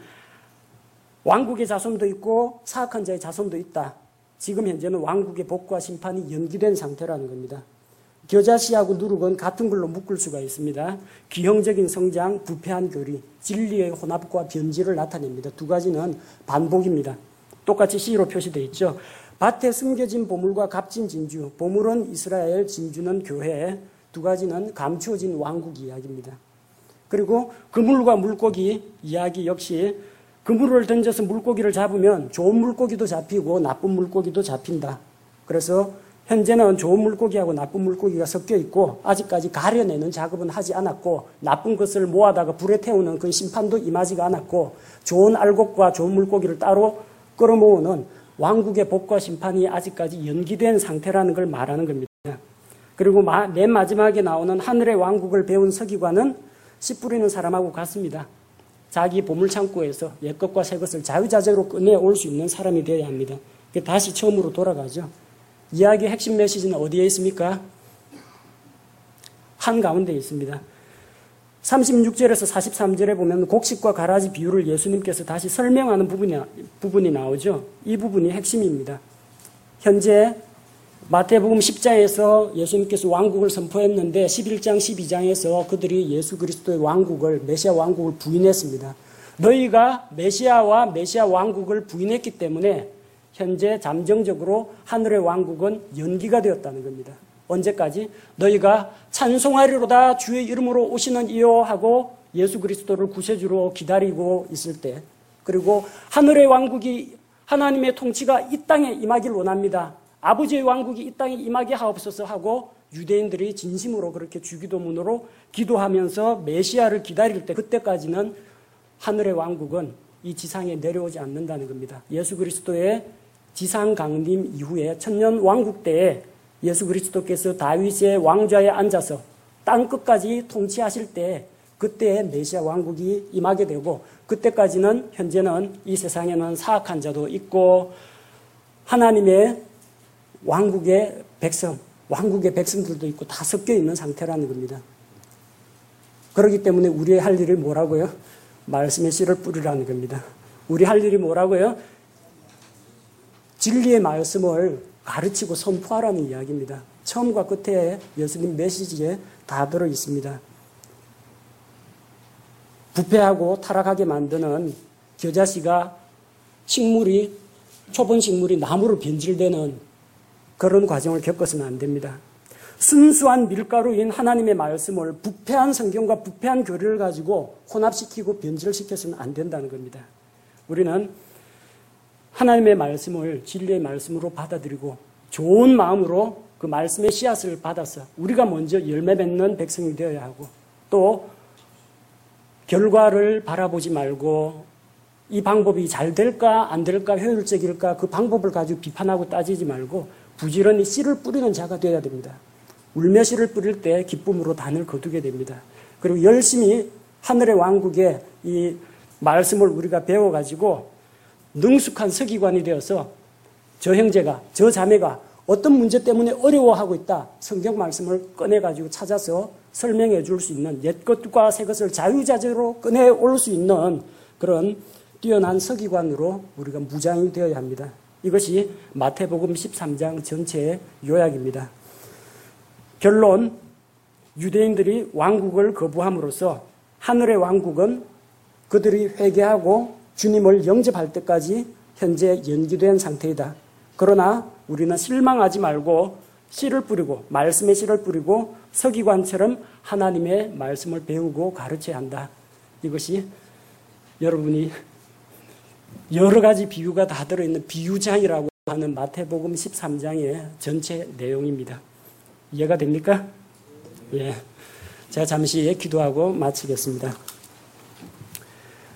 Speaker 1: 왕국의 자손도 있고 사악한 자의 자손도 있다. 지금 현재는 왕국의 복과 심판이 연기된 상태라는 겁니다. 겨자씨하고 누룩은 같은 글로 묶을 수가 있습니다. 기형적인 성장, 부패한 교리, 진리의 혼합과 변질을 나타냅니다. 두 가지는 반복입니다. 똑같이 C로 표시되어 있죠. 밭에 숨겨진 보물과 값진 진주, 보물은 이스라엘, 진주는 교회, 두 가지는 감추어진 왕국 이야기입니다. 그리고 그물과 물고기 이야기 역시 그물을 던져서 물고기를 잡으면 좋은 물고기도 잡히고 나쁜 물고기도 잡힌다. 그래서 현재는 좋은 물고기하고 나쁜 물고기가 섞여 있고 아직까지 가려내는 작업은 하지 않았고 나쁜 것을 모아다가 불에 태우는 그 심판도 임하지가 않았고 좋은 알곡과 좋은 물고기를 따로 끌어모으는 왕국의 복과 심판이 아직까지 연기된 상태라는 걸 말하는 겁니다. 그리고 맨 마지막에 나오는 하늘의 왕국을 배운 서기관은 씨 뿌리는 사람하고 같습니다. 자기 보물창고에서 옛것과 새것을 자유자재로 꺼내올 수 있는 사람이 되어야 합니다. 다시 처음으로 돌아가죠. 이야기의 핵심 메시지는 어디에 있습니까? 한가운데 있습니다. 36절에서 43절에 보면 곡식과 가라지 비유를 예수님께서 다시 설명하는 부분이 나오죠. 이 부분이 핵심입니다. 현재 마태복음 10장에서 예수님께서 왕국을 선포했는데 11장, 12장에서 그들이 예수 그리스도의 왕국을, 메시아 왕국을 부인했습니다. 너희가 메시아와 메시아 왕국을 부인했기 때문에 현재 잠정적으로 하늘의 왕국은 연기가 되었다는 겁니다. 언제까지? 너희가 찬송하리로다 주의 이름으로 오시는 이요 하고 예수 그리스도를 구세주로 기다리고 있을 때, 그리고 하늘의 왕국이, 하나님의 통치가 이 땅에 임하길 원합니다. 아버지의 왕국이 이 땅에 임하게 하옵소서 하고 유대인들이 진심으로 그렇게 주기도문으로 기도하면서 메시아를 기다릴 때, 그때까지는 하늘의 왕국은 이 지상에 내려오지 않는다는 겁니다. 예수 그리스도의 지상 강림 이후에 천년 왕국 때에 예수 그리스도께서 다윗의 왕좌에 앉아서 땅 끝까지 통치하실 때, 그때의 메시아 왕국이 임하게 되고, 그때까지는 현재는 이 세상에는 사악한 자도 있고 하나님의 왕국의 백성, 왕국의 백성들도 있고 다 섞여 있는 상태라는 겁니다. 그렇기 때문에 우리의 할 일이 뭐라고요? 말씀의 씨를 뿌리라는 겁니다. 우리 할 일이 뭐라고요? 진리의 말씀을 가르치고 선포하라는 이야기입니다. 처음과 끝에 예수님 메시지에 다 들어 있습니다. 부패하고 타락하게 만드는 겨자씨가 초본 식물이 나무로 변질되는 그런 과정을 겪어서는 안 됩니다. 순수한 밀가루인 하나님의 말씀을 부패한 성경과 부패한 교리를 가지고 혼합시키고 변질시켜서는 안 된다는 겁니다. 우리는 하나님의 말씀을 진리의 말씀으로 받아들이고 좋은 마음으로 그 말씀의 씨앗을 받아서 우리가 먼저 열매 맺는 백성이 되어야 하고, 또 결과를 바라보지 말고 이 방법이 잘 될까 안 될까 효율적일까 그 방법을 가지고 비판하고 따지지 말고 부지런히 씨를 뿌리는 자가 되어야 됩니다. 울며 씨를 뿌릴 때 기쁨으로 단을 거두게 됩니다. 그리고 열심히 하늘의 왕국의 이 말씀을 우리가 배워가지고 능숙한 서기관이 되어서 저 형제가, 저 자매가 어떤 문제 때문에 어려워하고 있다, 성경 말씀을 꺼내가지고 찾아서 설명해 줄 수 있는, 옛것과 새것을 자유자재로 꺼내올 수 있는 그런 뛰어난 서기관으로 우리가 무장이 되어야 합니다. 이것이 마태복음 13장 전체의 요약입니다. 결론, 유대인들이 왕국을 거부함으로써 하늘의 왕국은 그들이 회개하고 주님을 영접할 때까지 현재 연기된 상태이다. 그러나 우리는 실망하지 말고 씨를 뿌리고, 말씀의 씨를 뿌리고 서기관처럼 하나님의 말씀을 배우고 가르쳐야 한다. 이것이 여러분이 여러 가지 비유가 다 들어있는 비유장이라고 하는 마태복음 13장의 전체 내용입니다. 이해가 됩니까? 예. 제가 잠시 기도하고 마치겠습니다.